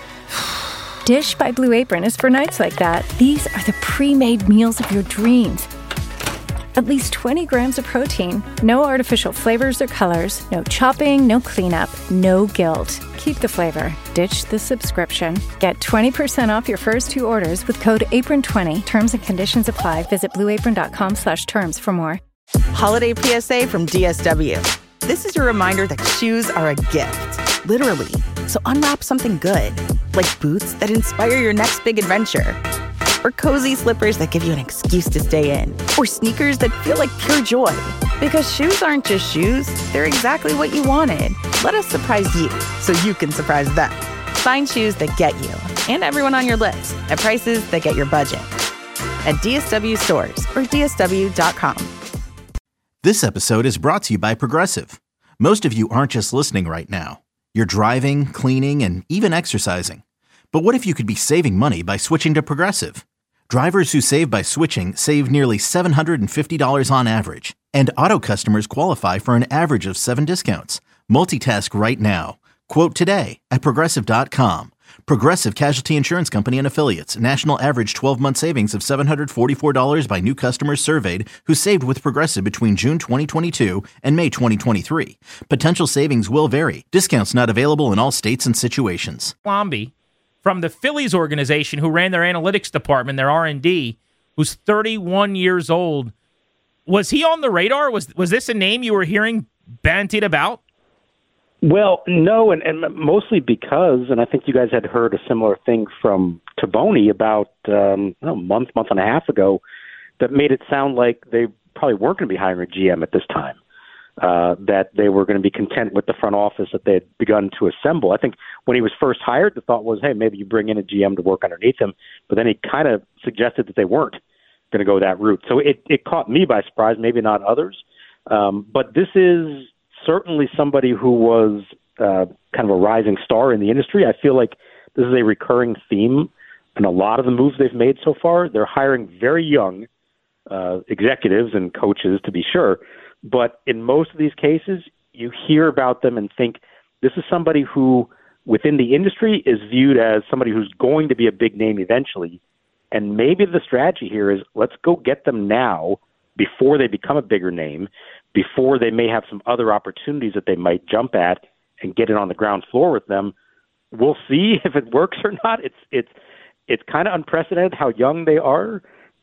Dish by Blue Apron is for nights like that. These are the pre-made meals of your dreams. At least 20 grams of protein, no artificial flavors or colors, no chopping, no cleanup, no guilt. Keep the flavor. Ditch the subscription. Get 20% off your first 2 orders with code APRON20. Terms and conditions apply. Visit blueapron.com/terms for more. Holiday PSA from DSW. This is your reminder that shoes are a gift, literally. So unwrap something good, like boots that inspire your next big adventure, or cozy slippers that give you an excuse to stay in, or sneakers that feel like pure joy. Because shoes aren't just shoes, they're exactly what you wanted. Let us surprise you so you can surprise them. Find shoes that get you and everyone on your list at prices that get your budget. At DSW stores or DSW.com. This episode is brought to you by Progressive. Most of you aren't just listening right now. You're driving, cleaning, and even exercising. But what if you could be saving money by switching to Progressive? Drivers who save by switching save nearly $750 on average. And Auto customers qualify for an average of 7 discounts. Multitask right now. Quote today at Progressive.com. Progressive Casualty Insurance Company and Affiliates. National average 12-month savings of $744 by new customers surveyed who saved with Progressive between June 2022 and May 2023. Potential savings will vary. Discounts not available in all states and situations. Colombi from the Phillies organization who ran their analytics department, their R&D, who's 31 years old. Was he on the radar? Was this a name you were hearing bandied about? Well, no, and mostly because, and I think you guys had heard a similar thing from Taboni about a month and a half ago that made it sound like they probably weren't going to be hiring a GM at this time, that they were going to be content with the front office that they had begun to assemble. I think when he was first hired, the thought was, hey, maybe you bring in a GM to work underneath him, but then he kind of suggested that they weren't going to go that route. So it caught me by surprise, maybe not others, but this is certainly somebody who was kind of a rising star in the industry. I feel like this is a recurring theme in a lot of the moves they've made so far. They're hiring very young executives and coaches, to be sure, but in most of these cases, you hear about them and think this is somebody who, within the industry, is viewed as somebody who's going to be a big name eventually, and maybe the strategy here is let's go get them now before they become a bigger name, before they may have some other opportunities that they might jump at and get it on the ground floor with them. We'll see if it works or not. It's kind of unprecedented how young they are,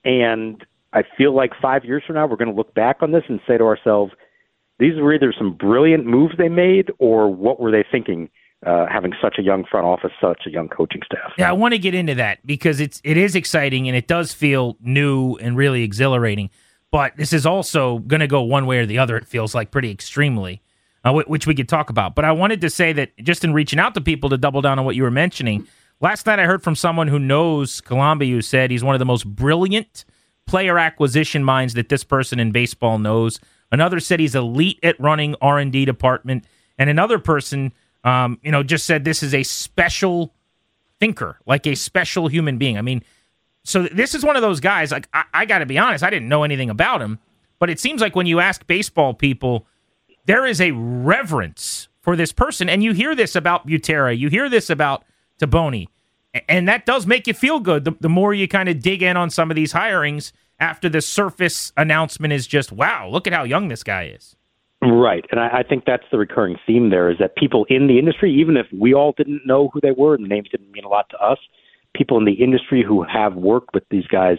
and I feel like 5 years from now we're going to look back on this and say to ourselves, these were either some brilliant moves they made or what were they thinking, having such a young front office, such a young coaching staff. Yeah, I want to get into that because it is exciting and it does feel new and really exhilarating. But this is also going to go one way or the other, it feels like, pretty extremely, which we could talk about. But I wanted to say that just in reaching out to people to double down on what you were mentioning, last night I heard from someone who knows Colombi who said he's one of the most brilliant player acquisition minds that this person in baseball knows. Another said he's elite at running R&D department. And another person, just said this is a special thinker, like a special human being. I mean, so this is one of those guys, like, I got to be honest, I didn't know anything about him, but it seems like when you ask baseball people, there is a reverence for this person, and you hear this about Butera, you hear this about Taboni, and that does make you feel good the more you kind of dig in on some of these hirings after the surface announcement is just, wow, look at how young this guy is. Right, and I think that's the recurring theme there, is that people in the industry, even if we all didn't know who they were and the names didn't mean a lot to us, people in the industry who have worked with these guys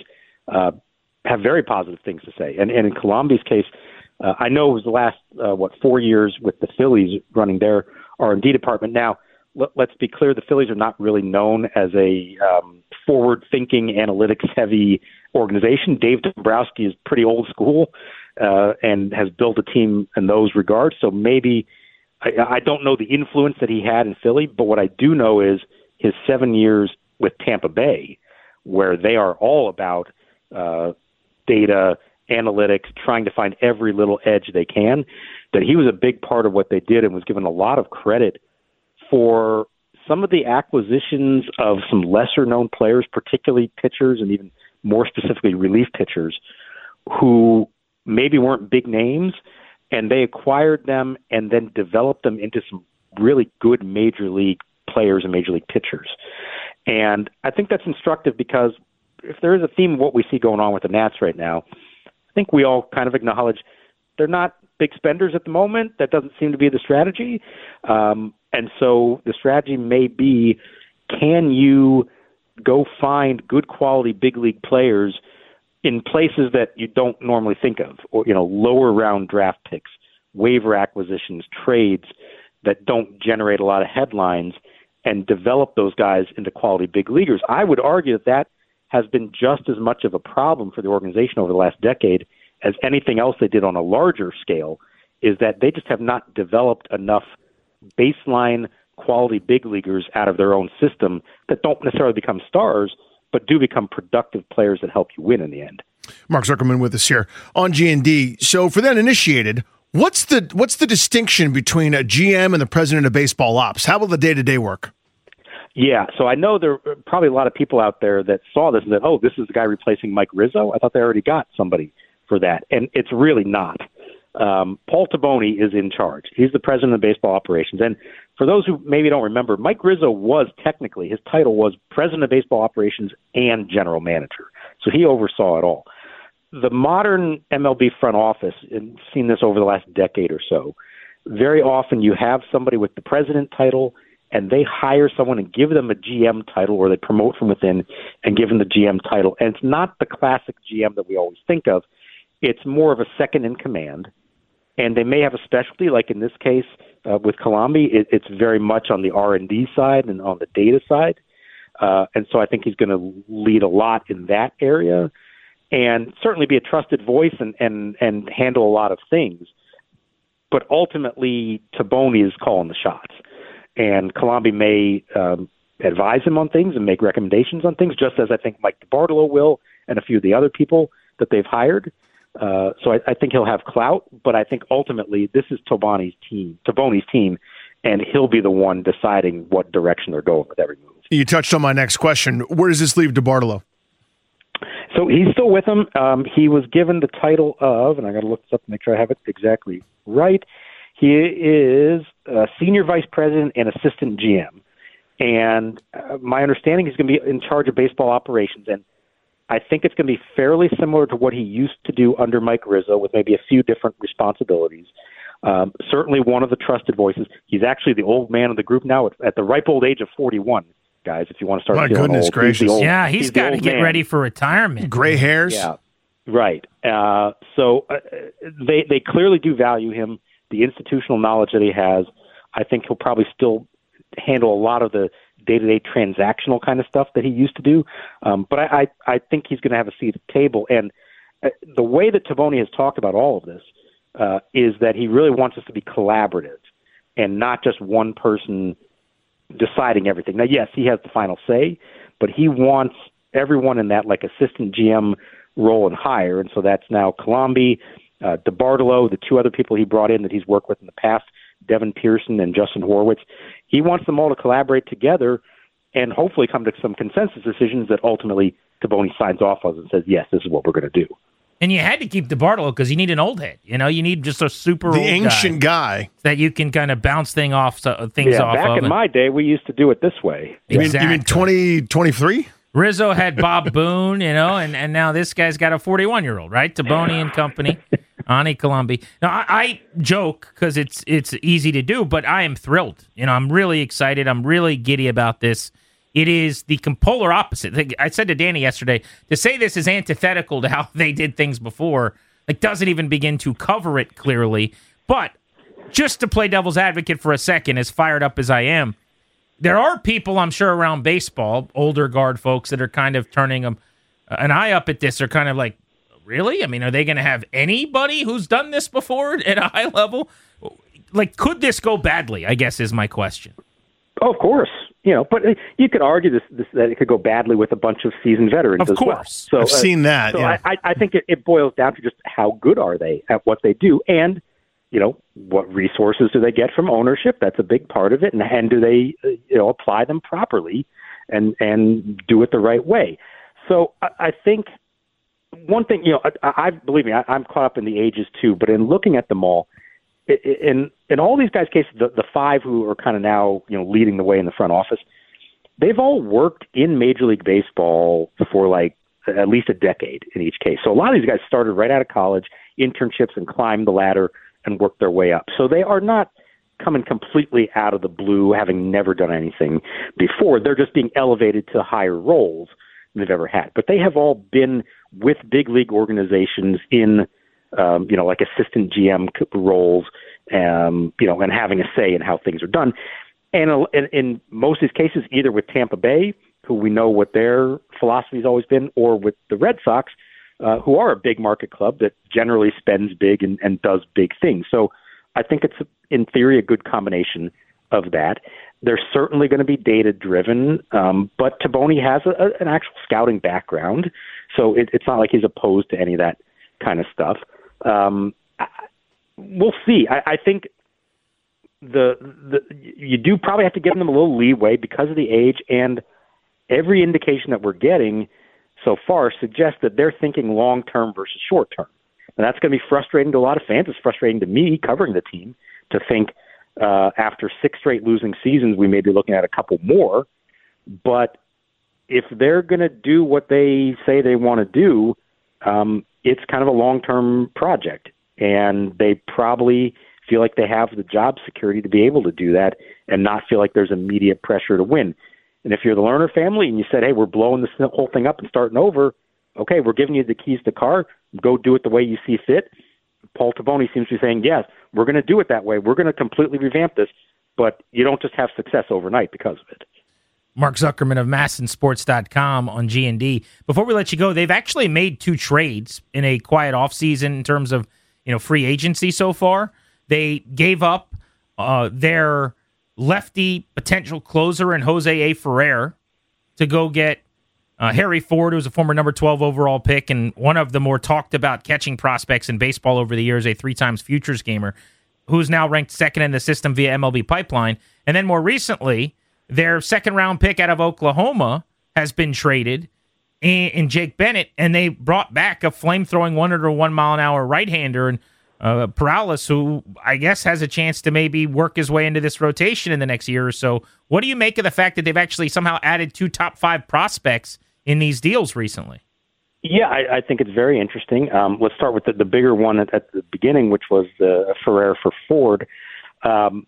have very positive things to say. And in Colombi's case, I know it was the last, 4 years with the Phillies running their R&D department. Now, let's be clear, the Phillies are not really known as a forward-thinking, analytics-heavy organization. Dave Dombrowski is pretty old school and has built a team in those regards. So maybe, I don't know the influence that he had in Philly, but what I do know is his 7 years with Tampa Bay, where they are all about data, analytics, trying to find every little edge they can, that he was a big part of what they did and was given a lot of credit for some of the acquisitions of some lesser-known players, particularly pitchers and even more specifically relief pitchers, who maybe weren't big names, and they acquired them and then developed them into some really good major league players and major league pitchers. And I think that's instructive because if there is a theme of what we see going on with the Nats right now, I think we all kind of acknowledge they're not big spenders at the moment. That doesn't seem to be the strategy. And so the strategy may be, can you go find good quality big league players in places that you don't normally think of, or, lower round draft picks, waiver acquisitions, trades that don't generate a lot of headlines, and develop those guys into quality big leaguers. I would argue that has been just as much of a problem for the organization over the last decade as anything else they did on a larger scale, is that they just have not developed enough baseline quality big leaguers out of their own system that don't necessarily become stars, but do become productive players that help you win in the end. Mark Zuckerman with us here on G&D. So for the uninitiated, what's the distinction between a GM and the president of baseball ops? How will the day-to-day work? Yeah, so I know there are probably a lot of people out there that saw this and said, oh, this is the guy replacing Mike Rizzo. I thought they already got somebody for that, and it's really not. Paul Taboni is in charge. He's the president of baseball operations. And for those who maybe don't remember, Mike Rizzo was technically, his title was president of baseball operations and general manager. So he oversaw it all. The modern MLB front office, and seen this over the last decade or so, very often you have somebody with the president title and they hire someone and give them a GM title, or they promote from within and give them the GM title. And it's not the classic GM that we always think of. It's more of a second in command. And they may have a specialty, like in this case with Colombi, it's very much on the R&D side and on the data side. And so I think he's going to lead a lot in that area and certainly be a trusted voice and handle a lot of things. But ultimately, Taboni is calling the shots. And Colombi may advise him on things and make recommendations on things, just as I think Mike DiBartolo will and a few of the other people that they've hired. So I think he'll have clout, but I think ultimately this is Taboni's team, and he'll be the one deciding what direction they're going with every move. You touched on my next question. Where does this leave DiBartolo? So he's still with them. He was given the title of, and I got to look this up to make sure I have it exactly right. He is senior vice president and assistant GM. And my understanding is going to be in charge of baseball operations. And I think it's going to be fairly similar to what he used to do under Mike Rizzo, with maybe a few different responsibilities. Certainly one of the trusted voices. He's actually the old man of the group now at the ripe old age of 41, guys, if you want to start feeling old. My goodness gracious. He's got to get ready for retirement. Gray hairs. Yeah, right. So they clearly do value him. The institutional knowledge that he has, I think he'll probably still handle a lot of the day-to-day transactional kind of stuff that he used to do. But I think he's going to have a seat at the table. And the way that Taboni has talked about all of this is that he really wants us to be collaborative and not just one person deciding everything. Now, yes, he has the final say, but he wants everyone in that like assistant GM role and higher. And so that's now Colombi, DiBartolo, the two other people he brought in that he's worked with in the past, Devin Pearson and Justin Horwitz. He wants them all to collaborate together and hopefully come to some consensus decisions that ultimately Taboni signs off on and says, yes, this is what we're going to do. And you had to keep DiBartolo because you need an old head. You know, you need just a super old ancient guy that you can kind of bounce things off of. Back in my day, we used to do it this way. Exactly. You mean 2023? Rizzo had Bob Boone, and now this guy's got a 41-year-old, right? Taboni and company, Ani Colombi. Now, I joke because it's easy to do, but I am thrilled. I'm really excited. I'm really giddy about this. It is the polar opposite. I said to Danny yesterday, to say this is antithetical to how they did things before, doesn't even begin to cover it clearly. But just to play devil's advocate for a second, as fired up as I am, there are people, I'm sure, around baseball, older guard folks, that are kind of turning an eye up at this. They're kind of like, really? I mean, are they going to have anybody who's done this before at a high level? Could this go badly, I guess, is my question. Oh, of course. But you could argue this that it could go badly with a bunch of seasoned veterans as well. So I've seen that. So yeah. I think it boils down to just how good are they at what they do, and what resources do they get from ownership? That's a big part of it, and do they apply them properly and do it the right way? So I think one thing, I believe me, I'm caught up in the ages too. But in looking at them all, in all these guys' cases, the five who are kind of now leading the way in the front office, they've all worked in Major League Baseball for at least a decade in each case. So a lot of these guys started right out of college, internships, and climbed the ladder and worked their way up. So they are not coming completely out of the blue, having never done anything before. They're just being elevated to higher roles than they've ever had. But they have all been with big league organizations in assistant GM roles, and having a say in how things are done. And in most of these cases, either with Tampa Bay, who we know what their philosophy has always been, or with the Red Sox, who are a big market club that generally spends big and does big things. So I think it's, in theory, a good combination of that. They're certainly going to be data-driven, but Taboni has an actual scouting background, so it's not like he's opposed to any of that kind of stuff. We'll see. I think you do probably have to give them a little leeway because of the age, and every indication that we're getting so far suggests that they're thinking long-term versus short-term. And that's going to be frustrating to a lot of fans. It's frustrating to me covering the team to think after 6 straight losing seasons, we may be looking at a couple more. But if they're going to do what they say they want to do, it's kind of a long-term project. And they probably feel like they have the job security to be able to do that and not feel like there's immediate pressure to win. And if you're the Lerner family and you said, hey, we're blowing this whole thing up and starting over, okay, we're giving you the keys to the car. Go do it the way you see fit. Paul Taboni seems to be saying, yes, we're going to do it that way. We're going to completely revamp this, but you don't just have success overnight because of it. Mark Zuckerman of MASNsports.com on G&D. Before we let you go, they've actually made 2 trades in a quiet offseason in terms of free agency so far. They gave up their lefty potential closer in Jose A. Ferrer to go get Harry Ford, who was a former number 12 overall pick and one of the more talked about catching prospects in baseball over the years, a 3-time futures gamer, who's now ranked second in the system via MLB Pipeline. And then more recently, their 2nd-round pick out of Oklahoma has been traded in Jake Bennett, and they brought back a flame-throwing 101-mile-an-hour right-hander, and Perales, who I guess has a chance to maybe work his way into this rotation in the next year or so. What do you make of the fact that they've actually somehow added 2 top 5 prospects in these deals recently? Yeah, I think it's very interesting. Let's start with the bigger one at the beginning, which was the Ferrer for Ford. Jose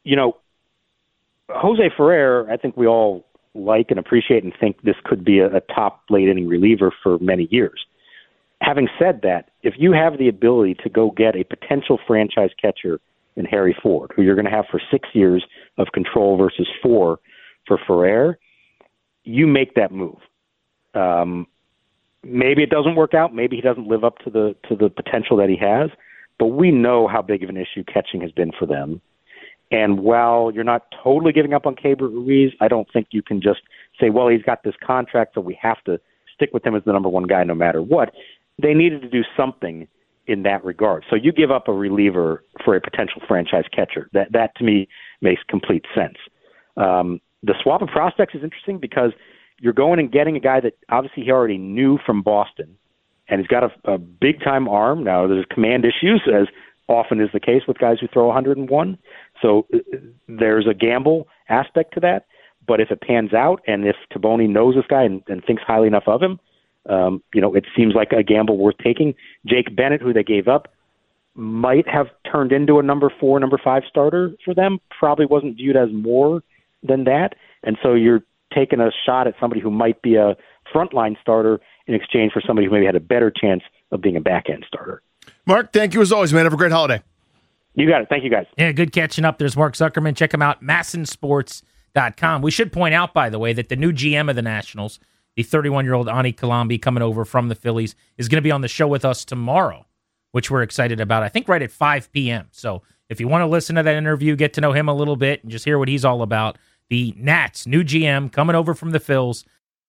Ferrer, I think we all like and appreciate and think this could be a top late-inning reliever for many years. Having said that, if you have the ability to go get a potential franchise catcher in Harry Ford, who you're going to have for 6 years of control versus 4 for Ferrer, you make that move. Maybe it doesn't work out. Maybe he doesn't live up to the potential that he has. But we know how big of an issue catching has been for them. And while you're not totally giving up on Keibert Ruiz, I don't think you can just say, well, he's got this contract, so we have to stick with him as the number 1 guy no matter what. They needed to do something in that regard. So you give up a reliever for a potential franchise catcher. That to me makes complete sense. The swap of prospects is interesting because you're going and getting a guy that obviously he already knew from Boston, and he's got a big-time arm. Now, there's command issues, as often is the case with guys who throw 101. So there's a gamble aspect to that. But if it pans out and if Taboni knows this guy and thinks highly enough of him, it seems like a gamble worth taking. Jake Bennett, who they gave up, might have turned into a number 4, number 5 starter for them. Probably wasn't viewed as more than that. And so you're taking a shot at somebody who might be a frontline starter in exchange for somebody who maybe had a better chance of being a back-end starter. Mark, thank you as always, man. Have a great holiday. You got it. Thank you, guys. Yeah, good catching up. There's Mark Zuckerman. Check him out, MASNsports.com. We should point out, by the way, that the new GM of the Nationals, the 31-year-old Ani Kalambi, coming over from the Phillies, is going to be on the show with us tomorrow, which we're excited about, I think right at 5 p.m. So if you want to listen to that interview, get to know him a little bit, and just hear what he's all about, the Nats, new GM, coming over from the Phils.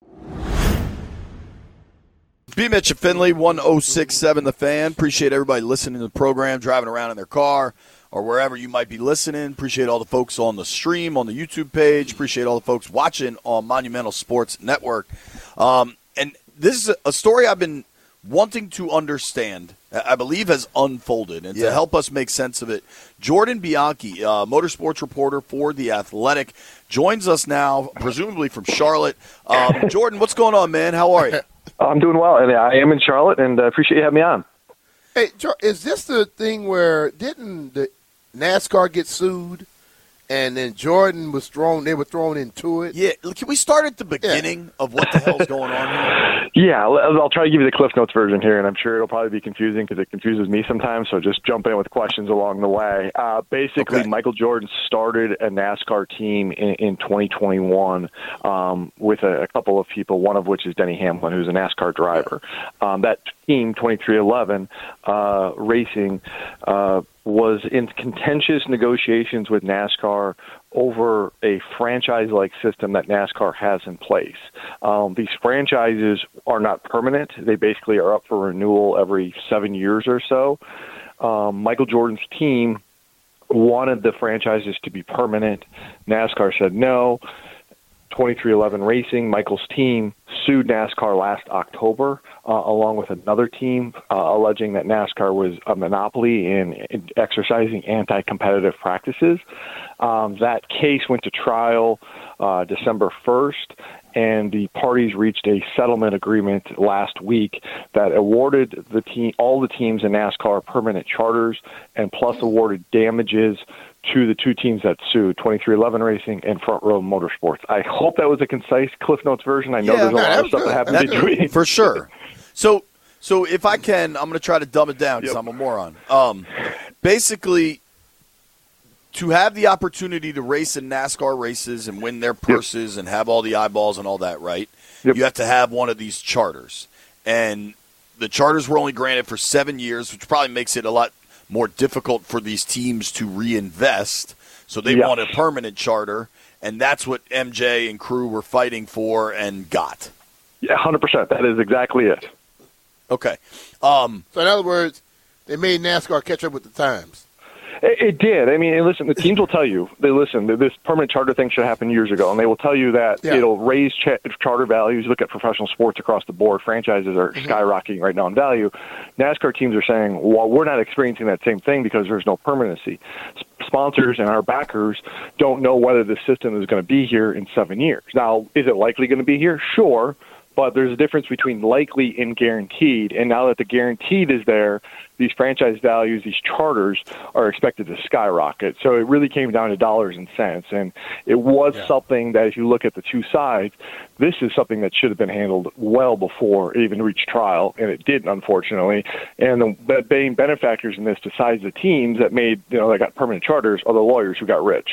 B. Mitch and Finley, 1067 The Fan. Appreciate everybody listening to the program, driving around in their car or wherever you might be listening. Appreciate all the folks on the stream, on the YouTube page. Appreciate all the folks watching on Monumental Sports Network. And this is a story I've been wanting to understand, I believe has unfolded. And to help us make sense of it, Jordan Bianchi, motorsports reporter for The Athletic, joins us now, presumably from Charlotte. Jordan, what's going on, man? How are you? I'm doing well, and I am in Charlotte, and I appreciate you having me on. Hey, is this the thing where didn't the NASCAR get sued, and then Jordan was thrown? They were thrown into it. Yeah, can we start at the beginning of what the hell's going on here? Yeah, I'll try to give you the Cliff Notes version here, and I'm sure it'll probably be confusing because it confuses me sometimes, so just jump in with questions along the way. Basically, Michael Jordan started a NASCAR team in 2021 with a couple of people, one of which is Denny Hamlin, who's a NASCAR driver. That team, 2311 Racing, was in contentious negotiations with NASCAR over a franchise-like system that NASCAR has in place. These franchises are not permanent. They basically are up for renewal every 7 years or so. Michael Jordan's team wanted the franchises to be permanent. NASCAR said no. 2311 Racing, Michael's team, sued NASCAR last October, along with another team, alleging that NASCAR was a monopoly in exercising anti-competitive practices. That case went to trial December 1st, and the parties reached a settlement agreement last week that awarded all the teams in NASCAR permanent charters, and plus awarded damages to the two teams that sued, 2311 Racing and Front Row Motorsports. I hope that was a concise Cliff Notes version. I know there's a lot of stuff that happened between. For sure. So if I can, I'm going to try to dumb it down because I'm a moron. Basically, to have the opportunity to race in NASCAR races and win their purses and have all the eyeballs and all that, right? You have to have one of these charters. And the charters were only granted for 7 years, which probably makes it a lot more difficult for these teams to reinvest. So they want a permanent charter, and that's what MJ and crew were fighting for and got. Yeah, 100%. That is exactly it. Okay. So in other words, they made NASCAR catch up with the times. It did. I mean, and listen, the teams will tell you, this permanent charter thing should happen years ago, and they will tell you that it'll raise charter values. Look at professional sports across the board. Franchises are skyrocketing right now in value. NASCAR teams are saying, well, we're not experiencing that same thing because there's no permanency. Sponsors and our backers don't know whether the system is going to be here in 7 years. Now, is it likely going to be here? Sure. But there's a difference between likely and guaranteed. And now that the guaranteed is there, these franchise values, these charters, are expected to skyrocket. So it really came down to dollars and cents. And it was something that, if you look at the two sides, this is something that should have been handled well before it even reached trial, and it didn't, unfortunately. And the main benefactors in this, besides the teams that that got permanent charters, are the lawyers who got rich.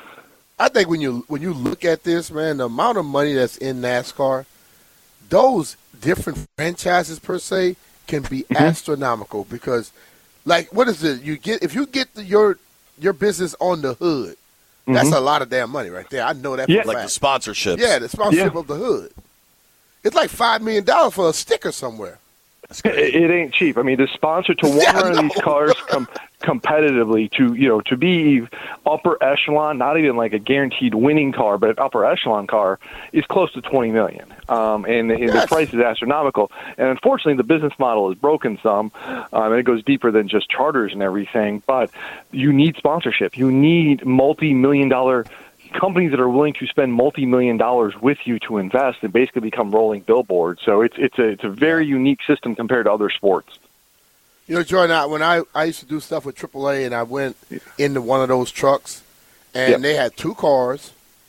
I think when you look at this, man, the amount of money that's in NASCAR, those different franchises per se can be astronomical because, like, what is it? If you get your business on the hood, that's a lot of damn money right there. I know that. Yeah, like the sponsorships. Yeah, the sponsorship of the hood. It's like $5 million for a sticker somewhere. It ain't cheap. I mean, to sponsor to one of these cars competitively, to be upper echelon, not even like a guaranteed winning car, but an upper echelon car, is close to $20 million. And the price is astronomical. And unfortunately, the business model is broken some, and it goes deeper than just charters and everything. But you need sponsorship. You need multi-million-dollar companies that are willing to spend multi-million dollars with you to invest and basically become rolling billboards. So it's a very unique system compared to other sports. You know, Jordan, when I used to do stuff with AAA, and I went into one of those trucks, and they had two cars.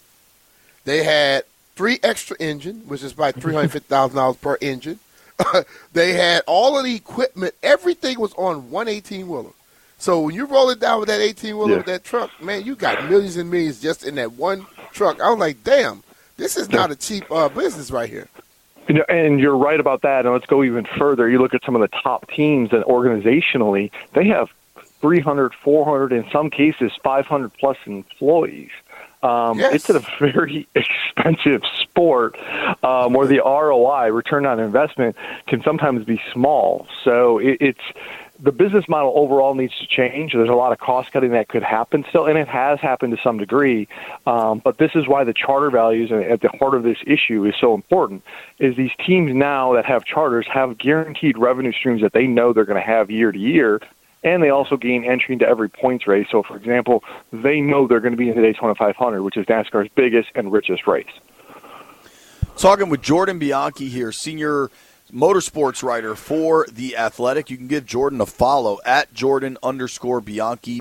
They had 3 extra engine, which is about $350,000 per engine. They had all of the equipment. Everything was on one 18-wheeler. So when you roll it down with that 18-wheeler with that truck, man, you got millions and millions just in that one truck. I was like, damn, this is not a cheap business right here. And you're right about that. And let's go even further. You look at some of the top teams, and organizationally, they have 300, 400, in some cases 500-plus employees. It's a very expensive sport where the ROI, return on investment, can sometimes be small. So it's the business model overall needs to change. There's a lot of cost cutting that could happen still, and it has happened to some degree. But this is why the charter values at the heart of this issue is so important, is these teams now that have charters have guaranteed revenue streams that they know they're going to have year to year. And they also gain entry into every points race. So, for example, they know they're going to be in the Daytona 500, which is NASCAR's biggest and richest race. Talking with Jordan Bianchi here, senior motorsports writer for The Athletic. You can give Jordan a follow at Jordan_Bianchi,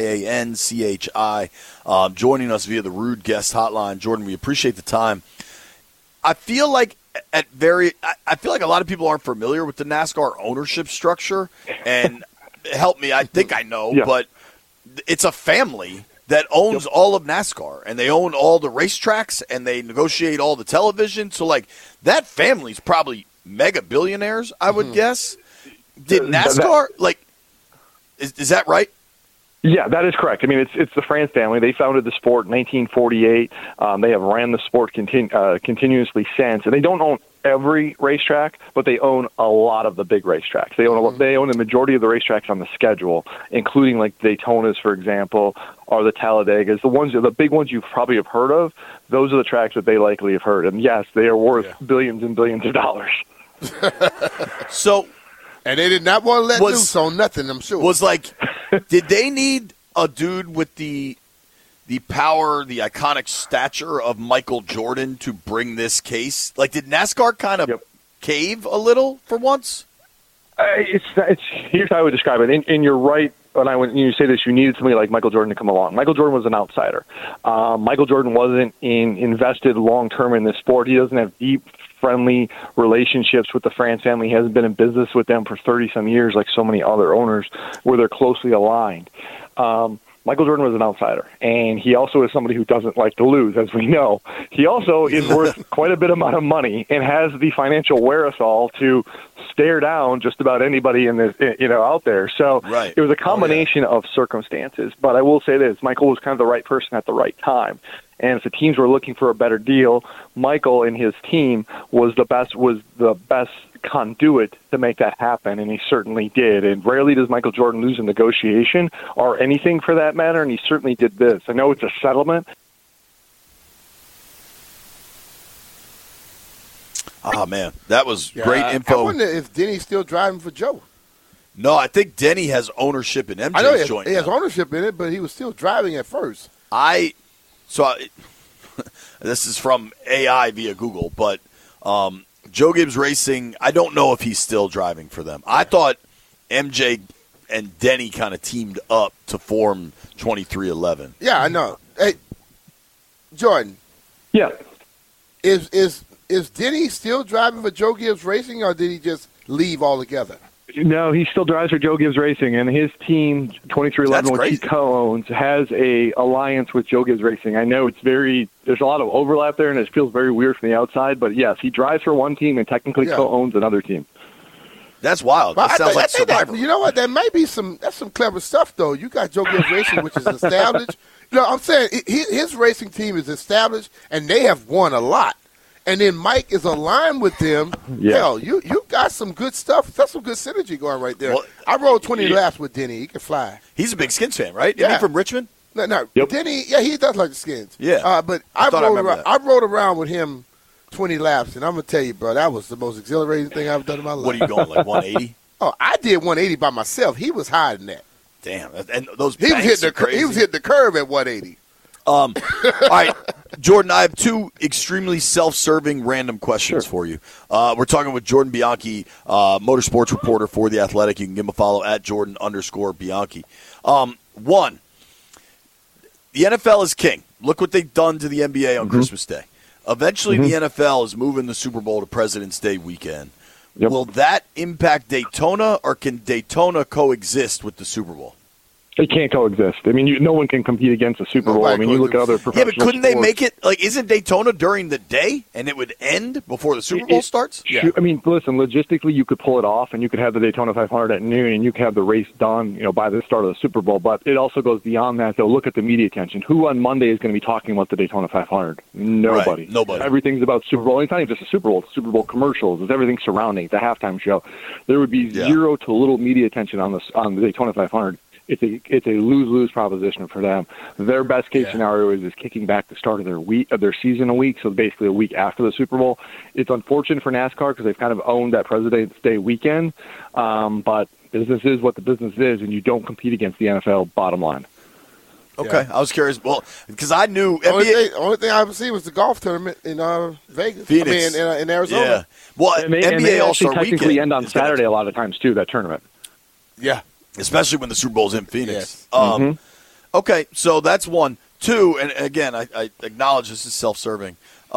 BIANCHI, joining us via the Rude Guest Hotline. Jordan, we appreciate the time. I feel like a lot of people aren't familiar with the NASCAR ownership structure, and help me, I think I know, but it's a family that owns all of NASCAR, and they own all the racetracks, and they negotiate all the television. So, like, that family's probably mega billionaires, I would guess. Did NASCAR, is that right? Yeah, that is correct. I mean, it's the France family. They founded the sport in 1948. They have ran the sport continuously since, and they don't own every racetrack, but they own a lot of the big racetracks. They own they own the majority of the racetracks on the schedule, including like Daytonas, for example, or the Talladegas. The big ones you probably have heard of. Those are the tracks that they likely have heard, and yes, they are worth billions and billions of dollars. So. And they did not want to let loose on nothing, I'm sure. Was like, did they need a dude with the power, the iconic stature of Michael Jordan to bring this case? Like, did NASCAR kind of cave a little for once? It's here's how I would describe it. And you're right. When you say this, you needed somebody like Michael Jordan to come along. Michael Jordan was an outsider. Michael Jordan wasn't invested long-term in this sport. He doesn't have deep, friendly relationships with the France family. He hasn't been in business with them for 30-some years like so many other owners where they're closely aligned. Michael Jordan was an outsider, and he also is somebody who doesn't like to lose, as we know. He also is worth quite a bit amount of money and has the financial wherewithal to stare down just about anybody in this, out there. So It was a combination of circumstances. But I will say this: Michael was kind of the right person at the right time. And if the teams were looking for a better deal, Michael and his team was the best conduit to make that happen, and he certainly did. And rarely does Michael Jordan lose a negotiation or anything for that matter, and he certainly did this. I know it's a settlement. Oh, man, that was great info. I wonder if Denny's still driving for Joe. No, I think Denny has ownership in MJ's I know joint. He has ownership in it, but he was still driving at first. This is from AI via Google, but Joe Gibbs Racing, I don't know if he's still driving for them. I thought MJ and Denny kind of teamed up to form 2311. Yeah, I know. Hey, Jordan. Yeah. Is Denny still driving for Joe Gibbs Racing, or did he just leave altogether? No, he still drives for Joe Gibbs Racing, and his team, 2311, which he co-owns, has a alliance with Joe Gibbs Racing. I know there's a lot of overlap there, and it feels very weird from the outside, but yes, he drives for one team and technically co-owns another team. That's wild. That sounds like Survivor. You know what? That's some clever stuff, though. You got Joe Gibbs Racing, which is established. I'm saying his racing team is established, and they have won a lot. And then Mike is aligned with them. Yeah. Hell, you got some good stuff. That's some good synergy going right there. Well, I rode 20 laps with Denny. He can fly. He's a big Skins fan, right? Isn't he from Richmond? No. Yep. Denny, he does like the Skins. Yeah. But I rode around with him 20 laps, and I'm going to tell you, bro, that was the most exhilarating thing I've done in my life. What are you going, like 180? Oh, I did 180 by myself. He was higher than that. Damn. And those he was hitting the curve at 180. All right, Jordan, I have two extremely self-serving random questions for you. We're talking with Jordan Bianchi, motorsports reporter for The Athletic. You can give him a follow at Jordan_Bianchi. One, the NFL is king. Look what they've done to the NBA on Christmas Day. Eventually, the NFL is moving the Super Bowl to President's Day weekend. Yep. Will that impact Daytona, or can Daytona coexist with the Super Bowl? They can't coexist. I mean, no one can compete against the Super Bowl. I mean, you look at other professional but couldn't they sports. make it, like, isn't Daytona during the day and it would end before the Super Bowl starts? Yeah. I mean, listen, logistically, you could pull it off, and you could have the Daytona 500 at noon, and you could have the race done, by the start of the Super Bowl. But it also goes beyond that, though. Look at the media attention. Who on Monday is going to be talking about the Daytona 500? Nobody. Right. Nobody. Everything's about Super Bowl. It's not even just a Super Bowl. It's Super Bowl commercials. It's everything surrounding it, the halftime show. There would be zero to little media attention on the Daytona 500. It's a lose-lose proposition for them. Their best case scenario is kicking back the start of their season a week, so basically a week after the Super Bowl. It's unfortunate for NASCAR because they've kind of owned that President's Day weekend, but business is what the business is, and you don't compete against the NFL, bottom line. Okay, I was curious. Well, because I knew only thing I ever seen was the golf tournament in Vegas. Phoenix. I mean, in Arizona. Yeah. Well, and they NBA All-Star technically weekend end on Saturday a lot of times too. That tournament. Yeah. Especially when the Super Bowl's in Phoenix. Yes. Okay, so that's one. Two, and again, I acknowledge this is self-serving.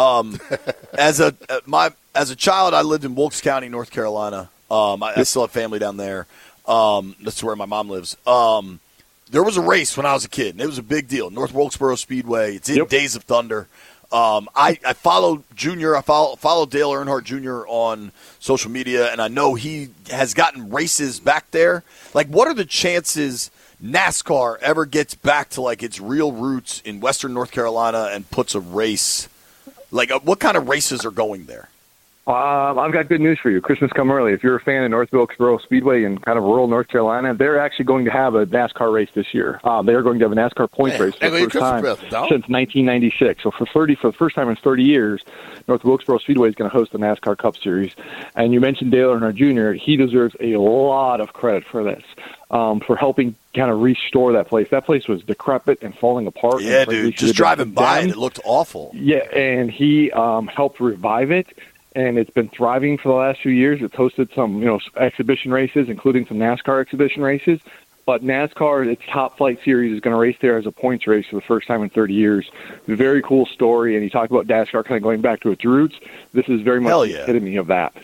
As a child, I lived in Wilkes County, North Carolina. I still have family down there. That's where my mom lives. There was a race when I was a kid, and it was a big deal. North Wilkesboro Speedway. It's in Days of Thunder. I follow Junior. I follow Dale Earnhardt Jr. on social media, and I know he has gotten races back there. Like, what are the chances NASCAR ever gets back to like its real roots in Western North Carolina and puts a race, like what kind of races are going there? I've got good news for you. Christmas come early. If you're a fan of North Wilkesboro Speedway in kind of rural North Carolina, they're actually going to have a NASCAR race this year. They are going to have a NASCAR points race for the first time since 1996. So for the first time in 30 years, North Wilkesboro Speedway is going to host the NASCAR Cup Series. And you mentioned Dale Earnhardt Jr. He deserves a lot of credit for this, for helping kind of restore that place. That place was decrepit and falling apart. Yeah, dude. Just driving by it looked awful. Yeah, and he helped revive it. And it's been thriving for the last few years. It's hosted some, exhibition races, including some NASCAR exhibition races. But NASCAR, its top flight series, is going to race there as a points race for the first time in 30 years. It's a very cool story. And you talk about NASCAR kind of going back to its roots. This is very much the epitome of that.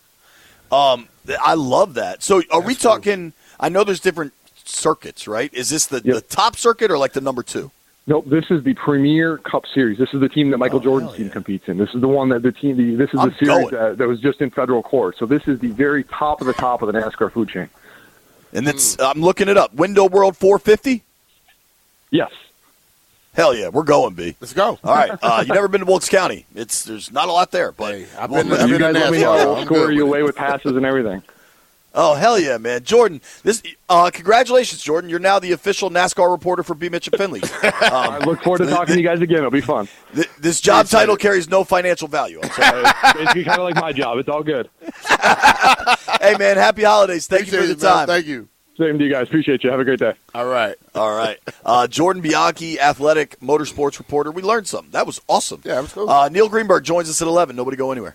I love that. So are we talking, I know there's different circuits, right? Is this the top circuit or like the number 2? Nope, this is the Premier Cup Series. This is the team that Michael Jordan's team competes in. This is the one that this is the series that was just in federal court. So this is the very top of the NASCAR food chain. And it's I'm looking it up. Window World 450? Yes. Hell yeah, we're going, B. Let's go. All right. You've never been to Wilkes County. There's not a lot there, but I've been you guys let me know. NASCAR. We'll score you away with passes and everything. Oh, hell yeah, man. Jordan, congratulations, Jordan. You're now the official NASCAR reporter for B. Mitch and Finley. I look forward to talking to you guys again. It'll be fun. This job title carries no financial value. I'm sorry. Basically kind of like my job. It's all good. Hey, man, happy holidays. Thank you for the time. Thank you. Same to you guys. Appreciate you. Have a great day. All right. Jordan Bianchi, athletic motorsports reporter. We learned something. That was awesome. Yeah, that was cool. Neil Greenberg joins us at 11. Nobody go anywhere.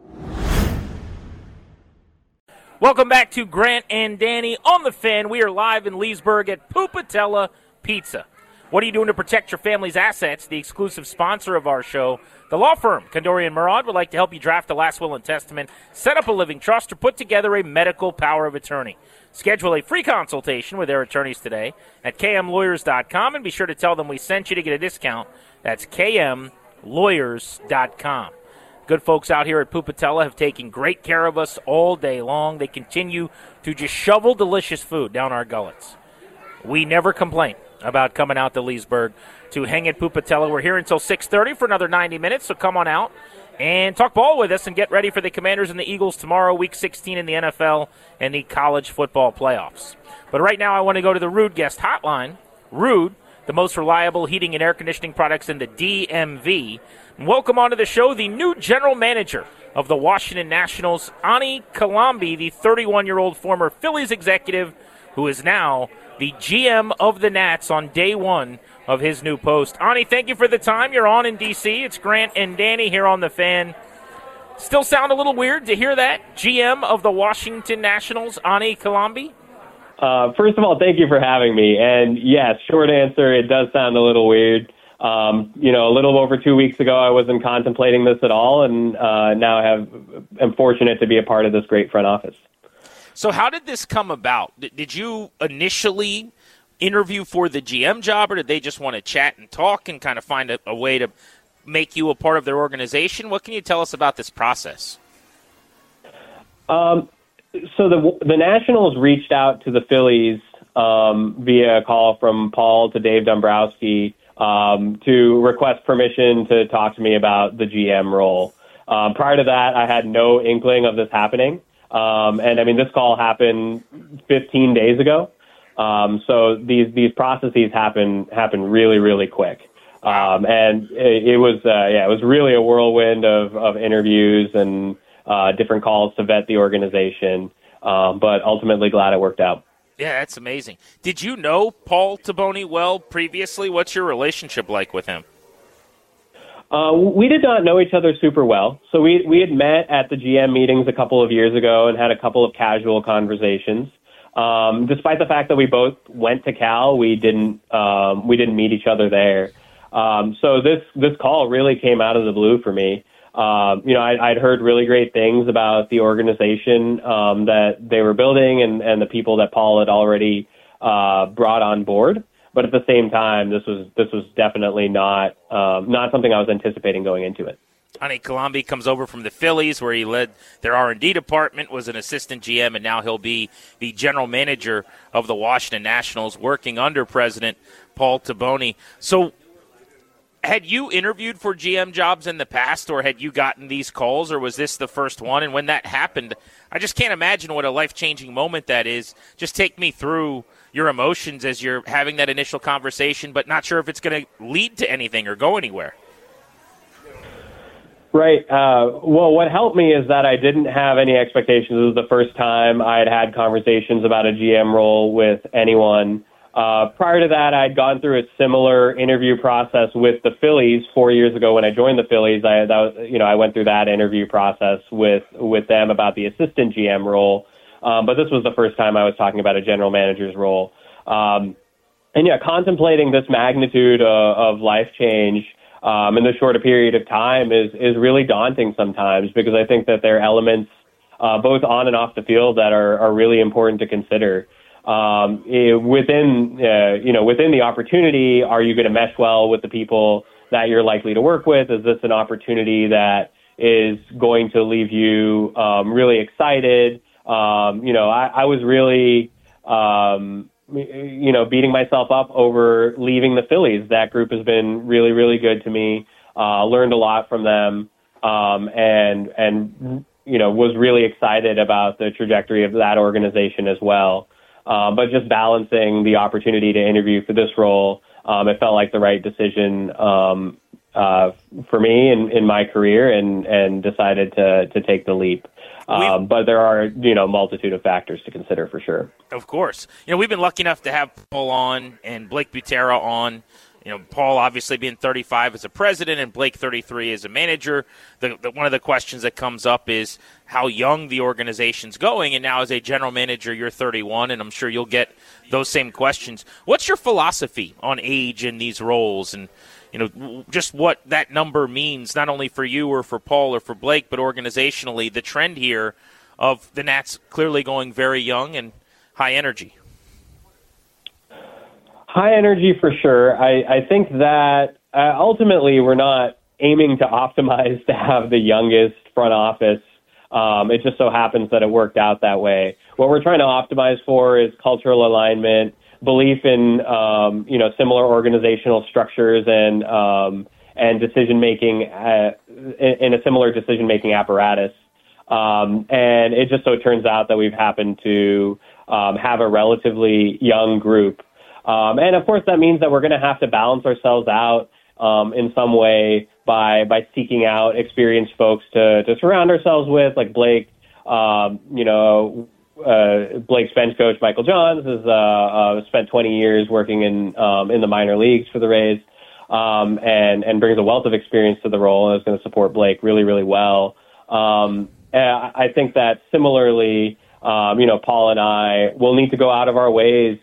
Welcome back to Grant and Danny on the Fan. We are live in Leesburg at Pupatella Pizza. What are you doing to protect your family's assets? The exclusive sponsor of our show, the law firm Kandori & Murad, would like to help you draft a last will and testament, set up a living trust, or put together a medical power of attorney. Schedule a free consultation with their attorneys today at kmlawyers.com, and be sure to tell them we sent you to get a discount. That's kmlawyers.com. Good folks out here at Pupatella have taken great care of us all day long. They continue to just shovel delicious food down our gullets. We never complain about coming out to Leesburg to hang at Pupatella. We're here until 6:30 for another 90 minutes, so come on out and talk ball with us and get ready for the Commanders and the Eagles tomorrow, Week 16 in the NFL and the college football playoffs. But right now I want to go to the Ruud Guest Hotline. Ruud, the most reliable heating and air conditioning products in the DMV. And welcome onto the show the new general manager of the Washington Nationals, Ani Kalambi, the 31-year-old former Phillies executive who is now the GM of the Nats on day one of his new post. Ani, thank you for the time. You're on in D.C. It's Grant and Danny here on The Fan. Still sound a little weird to hear that? GM of the Washington Nationals, Ani Kalambi? First of all, thank you for having me. And yes, short answer, it does sound a little weird. A little over 2 weeks ago, I wasn't contemplating this at all, and now am fortunate to be a part of this great front office. So how did this come about? Did you initially interview for the GM job, or did they just want to chat and talk and kind of find a way to make you a part of their organization? What can you tell us about this process? So the Nationals reached out to the Phillies via a call from Paul to Dave Dombrowski to request permission to talk to me about the GM role. Prior to that, I had no inkling of this happening. This call happened 15 days ago. So these processes happen really, really quick. It was really a whirlwind of interviews and different calls to vet the organization. But ultimately glad it worked out. Yeah, that's amazing. Did you know Paul Taboni well previously? What's your relationship like with him? We did not know each other super well. So we had met at the GM meetings a couple of years ago and had a couple of casual conversations. Despite the fact that we both went to Cal, we didn't meet each other there. So this call really came out of the blue for me. I'd heard really great things about the organization that they were building and the people that Paul had already brought on board. But at the same time, this was definitely not something I was anticipating going into it. Ani Kalambi comes over from the Phillies, where he led their R&D department, was an assistant GM, and now he'll be the general manager of the Washington Nationals, working under President Paul Taboni. So had you interviewed for GM jobs in the past, or had you gotten these calls, or was this the first one? And when that happened, I just can't imagine what a life-changing moment that is. Just take me through your emotions as you're having that initial conversation, but not sure if it's going to lead to anything or go anywhere. Right. Well, what helped me is that I didn't have any expectations. It was the first time I had conversations about a GM role with anyone. Prior to that, I'd gone through a similar interview process with the Phillies 4 years ago when I joined the Phillies. I went through that interview process with them about the assistant GM role. But this was the first time I was talking about a general manager's role. Contemplating this magnitude of life change in this short a period of time is really daunting sometimes, because I think that there are elements both on and off the field that are really important to consider. Within the opportunity, are you going to mesh well with the people that you're likely to work with? Is this an opportunity that is going to leave you really excited? I was really beating myself up over leaving the Phillies. That group has been really, really good to me. Learned a lot from them, and was really excited about the trajectory of that organization as well. But just balancing the opportunity to interview for this role, it felt like the right decision for me in my career, and decided to take the leap. But there are, multitude of factors to consider for sure. Of course. We've been lucky enough to have Paul on and Blake Butera on. Paul obviously being 35 as a president and Blake 33 as a manager. One of the questions that comes up is how young the organization's going. And now as a general manager, you're 31, and I'm sure you'll get those same questions. What's your philosophy on age in these roles, and just what that number means, not only for you or for Paul or for Blake, but organizationally, the trend here of the Nats clearly going very young and high energy? High energy for sure. I think that ultimately we're not aiming to optimize to have the youngest front office. It just so happens that it worked out that way. What we're trying to optimize for is cultural alignment, belief in similar organizational structures and decision making in a similar decision making apparatus. And it just so turns out that we've happened to have a relatively young group. And of course, that means that we're going to have to balance ourselves out in some way by seeking out experienced folks to surround ourselves with, like Blake. Blake's bench coach, Michael Johns, has spent 20 years working in the minor leagues for the Rays, and brings a wealth of experience to the role, and is going to support Blake really, really well. I think that similarly, Paul and I will need to go out of our way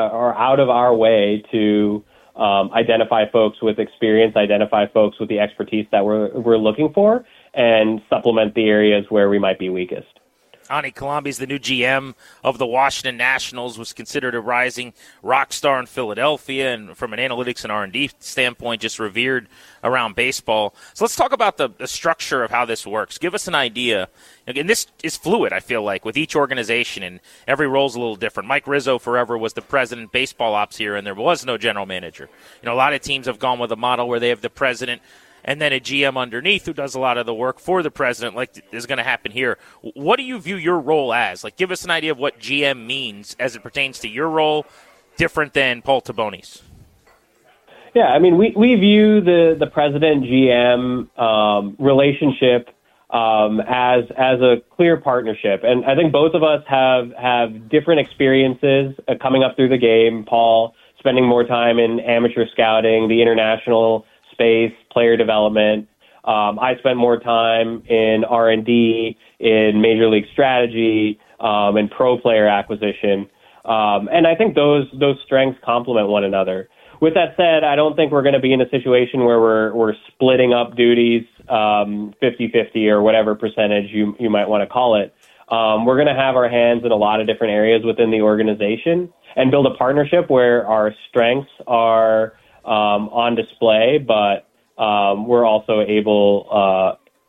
to identify folks with experience, identify folks with the expertise that we're looking for, and supplement the areas where we might be weakest. Ani Kalambi is the new GM of the Washington Nationals, was considered a rising rock star in Philadelphia, and from an analytics and R&D standpoint, just revered around baseball. So let's talk about the structure of how this works. Give us an idea. And this is fluid, I feel like, with each organization, and every role's a little different. Mike Rizzo forever was the president baseball ops here, and there was no general manager. A lot of teams have gone with a model where they have the president and then a GM underneath who does a lot of the work for the president, like is going to happen here. What do you view your role as? Give us an idea of what GM means as it pertains to your role, different than Paul Taboni's. Yeah, we view the president-GM relationship as a clear partnership. And I think both of us have different experiences coming up through the game. Paul spending more time in amateur scouting, the international space, player development. I spent more time in R&D, in major league strategy, and pro player acquisition. And I think those strengths complement one another. With that said, I don't think we're going to be in a situation where we're splitting up duties 50-50 or whatever percentage you might want to call it. We're going to have our hands in a lot of different areas within the organization and build a partnership where our strengths are on display, but we're also able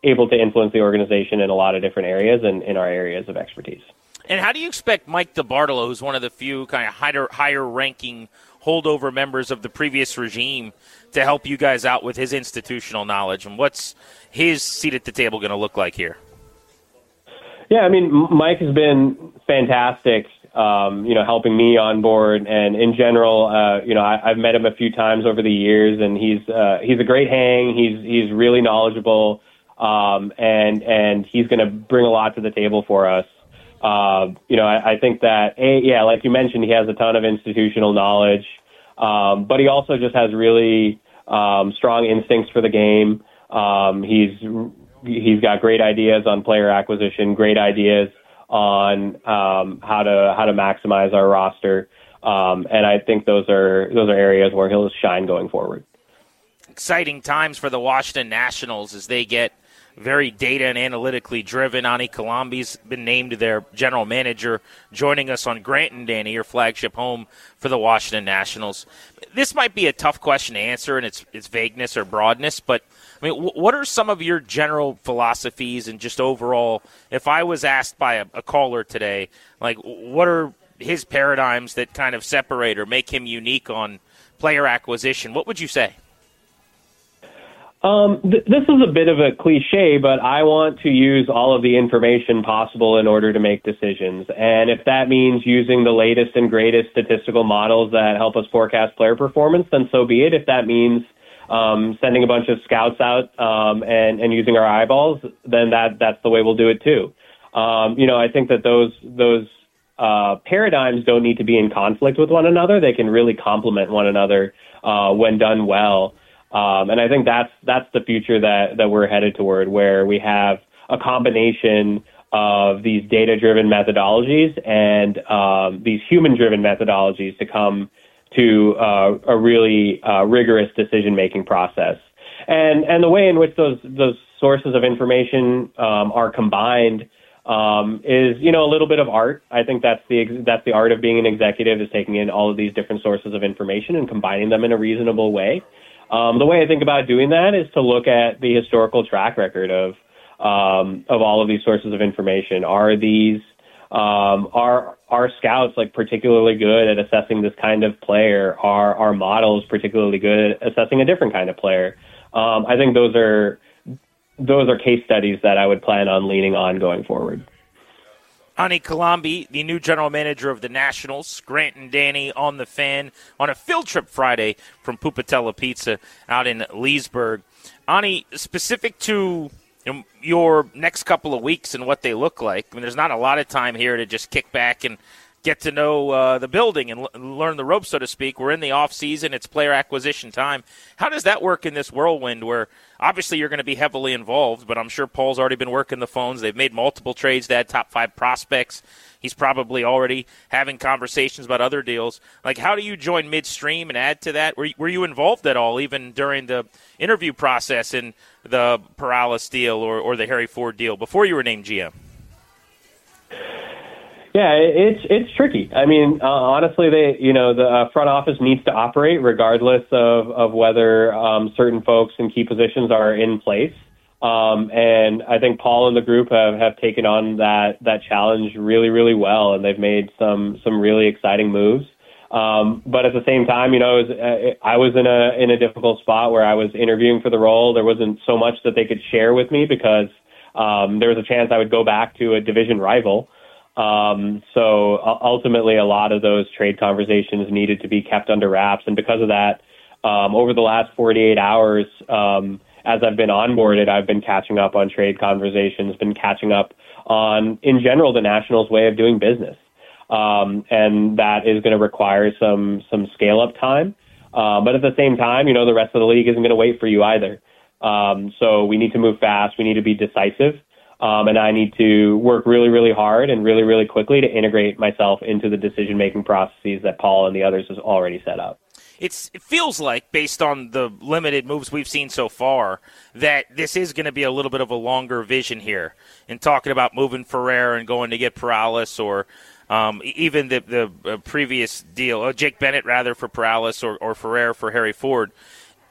able to influence the organization in a lot of different areas and in our areas of expertise. And how do you expect Mike DeBartolo, who's one of the few kind of higher-ranking holdover members of the previous regime, to help you guys out with his institutional knowledge? And what's his seat at the table going to look like here? Yeah, I mean, Mike has been fantastic, helping me on board. And in general, I've met him a few times over the years, and he's a great hang. He's really knowledgeable, and he's going to bring a lot to the table for us. I think that, like you mentioned, he has a ton of institutional knowledge, but he also just has really strong instincts for the game. He's got great ideas on player acquisition, great ideas on how to maximize our roster, and I think those are areas where he'll shine going forward. Exciting times for the Washington Nationals as they get very data and analytically driven. Ani Kalambi's been named their general manager, joining us on Grant and Danny, your flagship home for the Washington Nationals. This might be a tough question to answer in its vagueness or broadness, but I mean, what are some of your general philosophies and just overall, if I was asked by a caller today, like what are his paradigms that kind of separate or make him unique on player acquisition, what would you say? This is a bit of a cliche, but I want to use all of the information possible in order to make decisions. And if that means using the latest and greatest statistical models that help us forecast player performance, then so be it. If that means sending a bunch of scouts out and using our eyeballs, then that's the way we'll do it too. I think that those paradigms don't need to be in conflict with one another. They can really complement one another when done well. And I think that's the future that we're headed toward, where we have a combination of these data-driven methodologies and these human-driven methodologies to come to a really rigorous decision-making process. And the way in which those sources of information are combined is, a little bit of art. I think that's the art of being an executive, is taking in all of these different sources of information and combining them in a reasonable way. The way I think about doing that is to look at the historical track record of all of these sources of information. Are scouts particularly good at assessing this kind of player? Are models particularly good at assessing a different kind of player? I think those are case studies that I would plan on leaning on going forward. Ani Kalambi, the new general manager of the Nationals. Grant and Danny on the Fan on a field trip Friday from Pupatella Pizza out in Leesburg. Ani, specific to your next couple of weeks and what they look like, I mean, there's not a lot of time here to just kick back and get to know the building and learn the ropes, so to speak. We're in the off season. It's player acquisition time. How does that work in this whirlwind where obviously you're going to be heavily involved, but I'm sure Paul's already been working the phones. They've made multiple trades to add top 5 prospects. He's probably already having conversations about other deals. Like, how do you join midstream and add to that? Were you involved at all, even during the interview process in the Perales deal or the Harry Ford deal before you were named GM? Yeah, it's tricky. I mean, honestly, the front office needs to operate regardless of whether certain folks in key positions are in place. And I think Paul and the group have taken on that challenge really, really well, and they've made some really exciting moves. But at the same time, I was in a difficult spot where I was interviewing for the role. There wasn't so much that they could share with me because there was a chance I would go back to a division rival. So ultimately, a lot of those trade conversations needed to be kept under wraps. And because of that, over the last 48 hours, as I've been onboarded, I've been catching up on trade conversations, been catching up on, in general, the Nationals' way of doing business. And that is going to require some scale-up time. But at the same time, the rest of the league isn't going to wait for you either. So we need to move fast. We need to be decisive. And I need to work really, really hard and really, really quickly to integrate myself into the decision-making processes that Paul and the others has already set up. It feels like, based on the limited moves we've seen so far, that this is going to be a little bit of a longer vision here in talking about moving Ferrer and going to get Perales or even the previous deal, Jake Bennett, rather, for Perales or Ferrer for Harry Ford.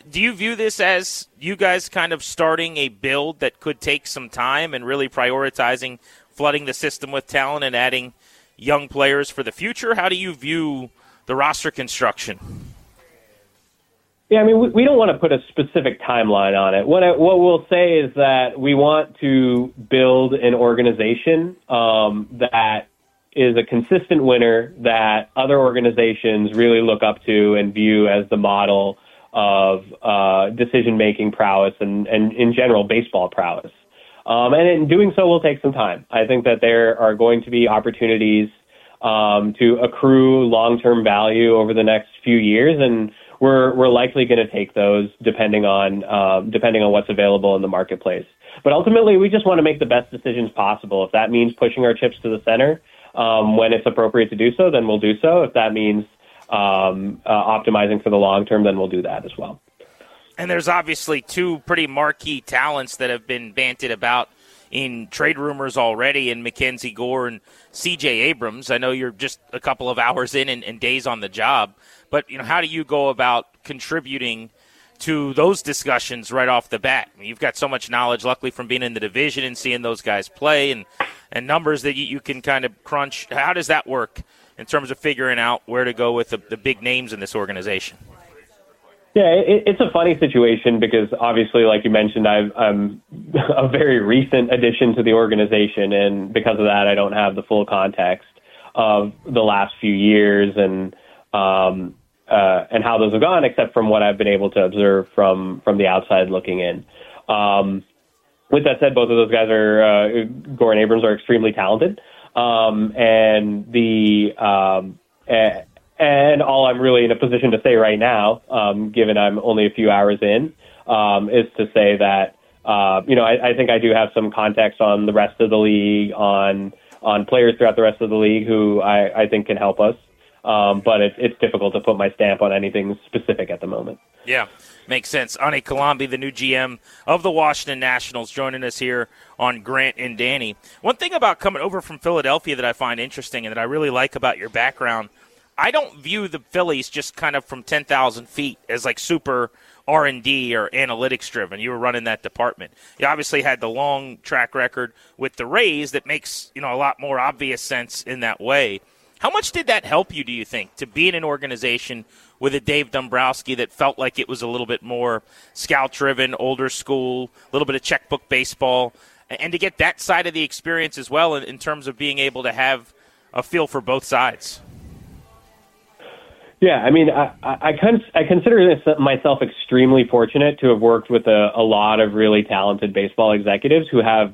Do you view this as you guys kind of starting a build that could take some time and really prioritizing flooding the system with talent and adding young players for the future? How do you view the roster construction? Yeah, I mean, we don't want to put a specific timeline on it. What we'll say is that we want to build an organization that is a consistent winner that other organizations really look up to and view as the model of decision-making prowess and in general, baseball prowess. And in doing so will take some time. I think that there are going to be opportunities to accrue long-term value over the next few years, and we're likely going to take those depending on what's available in the marketplace. But ultimately, we just want to make the best decisions possible. If that means pushing our chips to the center when it's appropriate to do so, then we'll do so. If that means optimizing for the long term, then we'll do that as well. And there's obviously two pretty marquee talents that have been banted about in trade rumors already, in Mackenzie Gore and C.J. Abrams. I know you're just a couple of hours in and days on the job, but how do you go about contributing to those discussions right off the bat? I mean, you've got so much knowledge, luckily, from being in the division and seeing those guys play and numbers that you can kind of crunch. How does that work in terms of figuring out where to go with the big names in this organization? Yeah, it's a funny situation because obviously, like you mentioned, I'm a very recent addition to the organization, and because of that, I don't have the full context of the last few years and how those have gone, except from what I've been able to observe from the outside looking in. With that said, both of those guys Gore and Abrams are extremely talented, and all I'm really in a position to say right now, given I'm only a few hours in, is to say that, I think I do have some context on the rest of the league, on players throughout the rest of the league who I think can help us. But it's difficult to put my stamp on anything specific at the moment. Yeah, makes sense. Ani Kalambi, the new GM of the Washington Nationals, joining us here on Grant and Danny. One thing about coming over from Philadelphia that I find interesting and that I really like about your background, I don't view the Phillies just kind of from 10,000 feet as like super R&D or analytics driven. You were running that department. You obviously had the long track record with the Rays that makes a lot more obvious sense in that way. How much did that help you, do you think, to be in an organization with a Dave Dombrowski that felt like it was a little bit more scout-driven, older school, a little bit of checkbook baseball, and to get that side of the experience as well in terms of being able to have a feel for both sides? Yeah, I mean, I consider myself extremely fortunate to have worked with a lot of really talented baseball executives who have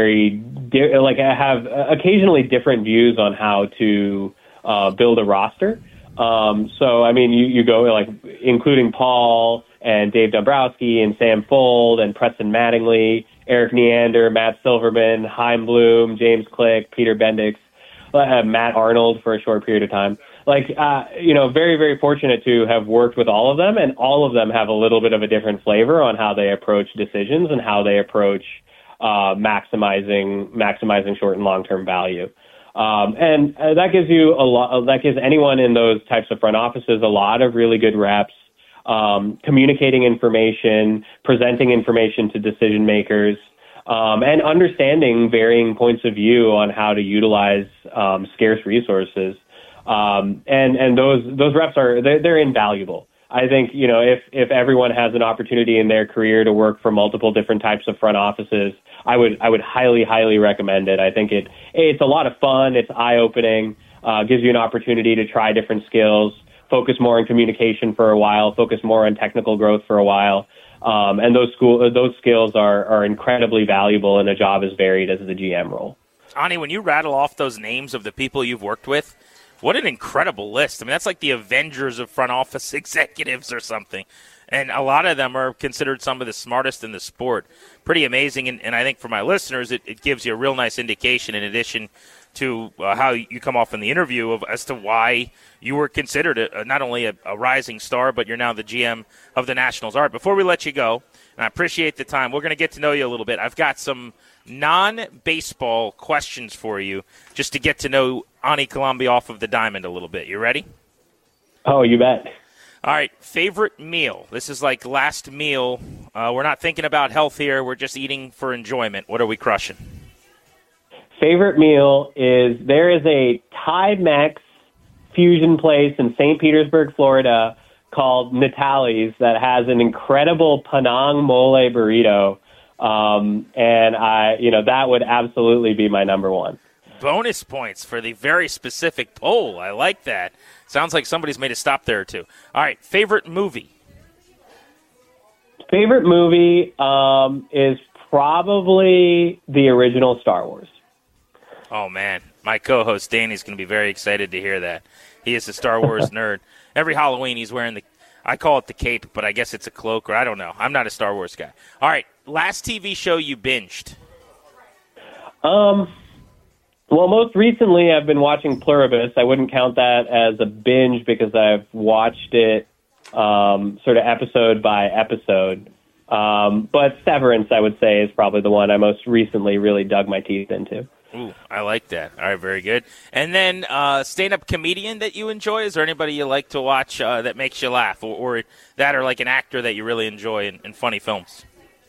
have occasionally different views on how to build a roster. So, I mean, you go including Paul and Dave Dombrowski and Sam Fuld and Preston Mattingly, Eric Neander, Matt Silverman, Chaim Bloom, James Click, Peter Bendix, Matt Arnold for a short period of time. Very, very fortunate to have worked with all of them, and all of them have a little bit of a different flavor on how they approach decisions and how they approach maximizing short and long-term value. And that gives you that gives anyone in those types of front offices a lot of really good reps, communicating information, presenting information to decision makers, and understanding varying points of view on how to utilize scarce resources. And those reps they're invaluable. I think, if everyone has an opportunity in their career to work for multiple different types of front offices, I would highly, highly recommend it. I think it's a lot of fun. It's eye-opening, gives you an opportunity to try different skills, focus more on communication for a while, focus more on technical growth for a while. And those skills are incredibly valuable in a job as varied as the GM role. Ani, when you rattle off those names of the people you've worked with, what an incredible list. I mean, that's like the Avengers of front office executives or something. And a lot of them are considered some of the smartest in the sport. Pretty amazing. And I think for my listeners, it gives you a real nice indication, in addition to how you come off in the interview, as to why you were considered not only a rising star, but you're now the GM of the Nationals. All right, before we let you go, and I appreciate the time, we're going to get to know you a little bit. I've got some non-baseball questions for you just to get to know Ani Kalambi off of the diamond a little bit. You ready? Oh, you bet. All right, favorite meal. This is like last meal. We're not thinking about health here. We're just eating for enjoyment. What are we crushing? Favorite meal is there is a Thai-Mex fusion place in St. Petersburg, Florida called Natalie's that has an incredible Penang mole burrito. And that would absolutely be my number one. Bonus points for the very specific poll. I like that. Sounds like somebody's made a stop there or two. All right, favorite movie. Favorite movie is probably the original Star Wars. Oh, man. My co-host Danny's going to be very excited to hear that. He is a Star Wars nerd. Every Halloween he's wearing I call it the cape, but I guess it's a cloak, or I don't know. I'm not a Star Wars guy. All right, last TV show you binged. Well, most recently I've been watching Pluribus. I wouldn't count that as a binge because I've watched it sort of episode by episode. But Severance, I would say, is probably the one I most recently really dug my teeth into. Ooh, I like that. All right, very good. And then stand-up comedian that you enjoy? Is there anybody you like to watch that makes you laugh, or like an actor that you really enjoy in funny films?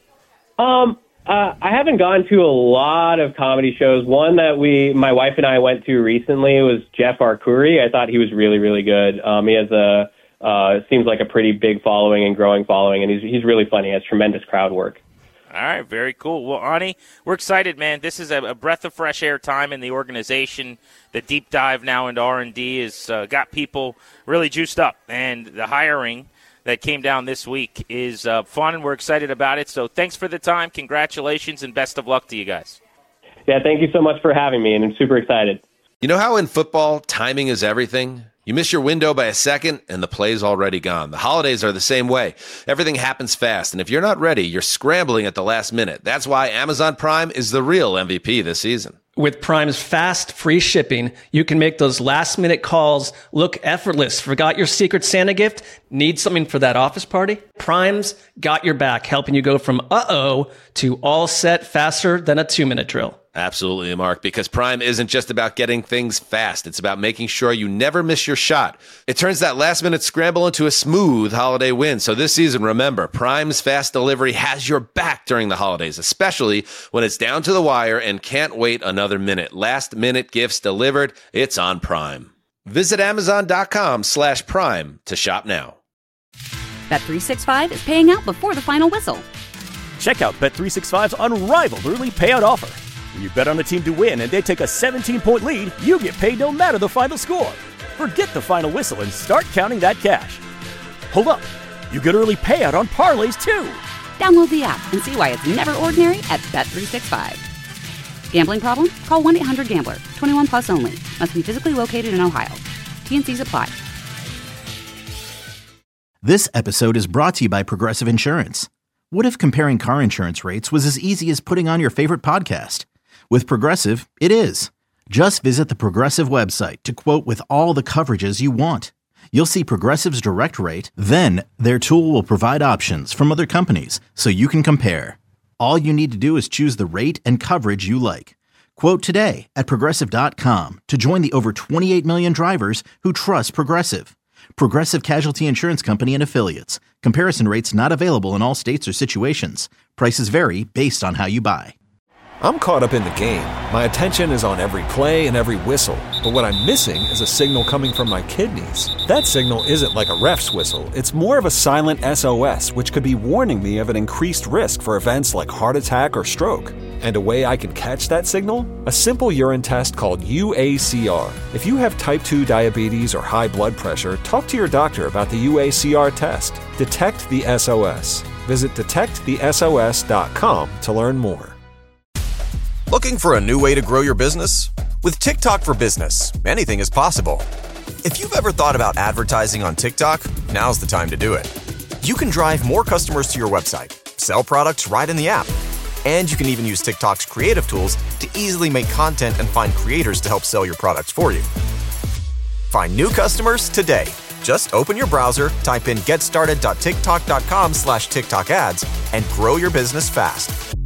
I haven't gone to a lot of comedy shows. One that my wife and I went to recently was Jeff Arcuri. I thought he was really, really good. He has seems like a pretty big following and growing following, and he's really funny. He has tremendous crowd work. All right, very cool. Well, Ani, we're excited, man. This is a breath of fresh air time in the organization. The deep dive now into R&D has got people really juiced up, and the hiring that came down this week is fun, and we're excited about it. So thanks for the time. Congratulations, and best of luck to you guys. Yeah, thank you so much for having me, and I'm super excited. You know how in football, timing is everything? You miss your window by a second, and the play's already gone. The holidays are the same way. Everything happens fast, and if you're not ready, you're scrambling at the last minute. That's why Amazon Prime is the real MVP this season. With Prime's fast, free shipping, you can make those last-minute calls look effortless. Forgot your Secret Santa gift? Need something for that office party? Prime's got your back, helping you go from uh-oh to all set faster than a 2-minute drill. Absolutely, Mark, because Prime isn't just about getting things fast. It's about making sure you never miss your shot. It turns that last-minute scramble into a smooth holiday win. So this season, remember, Prime's fast delivery has your back during the holidays, especially when it's down to the wire and can't wait another minute. Last-minute gifts delivered, it's on Prime. Visit Amazon.com/Prime to shop now. Bet365 is paying out before the final whistle. Check out Bet365's unrivaled early payout offer. When you bet on a team to win and they take a 17-point lead, you get paid no matter the final score. Forget the final whistle and start counting that cash. Hold up. You get early payout on parlays, too. Download the app and see why it's never ordinary at Bet365. Gambling problem? Call 1-800-GAMBLER. 21 plus only. Must be physically located in Ohio. T&Cs apply. This episode is brought to you by Progressive Insurance. What if comparing car insurance rates was as easy as putting on your favorite podcast? With Progressive, it is. Just visit the Progressive website to quote with all the coverages you want. You'll see Progressive's direct rate, then their tool will provide options from other companies so you can compare. All you need to do is choose the rate and coverage you like. Quote today at Progressive.com to join the over 28 million drivers who trust Progressive. Progressive Casualty Insurance Company and Affiliates. Comparison rates not available in all states or situations. Prices vary based on how you buy. I'm caught up in the game. My attention is on every play and every whistle. But what I'm missing is a signal coming from my kidneys. That signal isn't like a ref's whistle. It's more of a silent SOS, which could be warning me of an increased risk for events like heart attack or stroke. And a way I can catch that signal? A simple urine test called UACR. If you have type 2 diabetes or high blood pressure, talk to your doctor about the UACR test. Detect the SOS. Visit detectthesos.com to learn more. Looking for a new way to grow your business? With TikTok for Business, anything is possible. If you've ever thought about advertising on TikTok, now's the time to do it. You can drive more customers to your website, sell products right in the app, and you can even use TikTok's creative tools to easily make content and find creators to help sell your products for you. Find new customers today. Just open your browser, type in getstarted.tiktok.com/TikTok ads, and grow your business fast.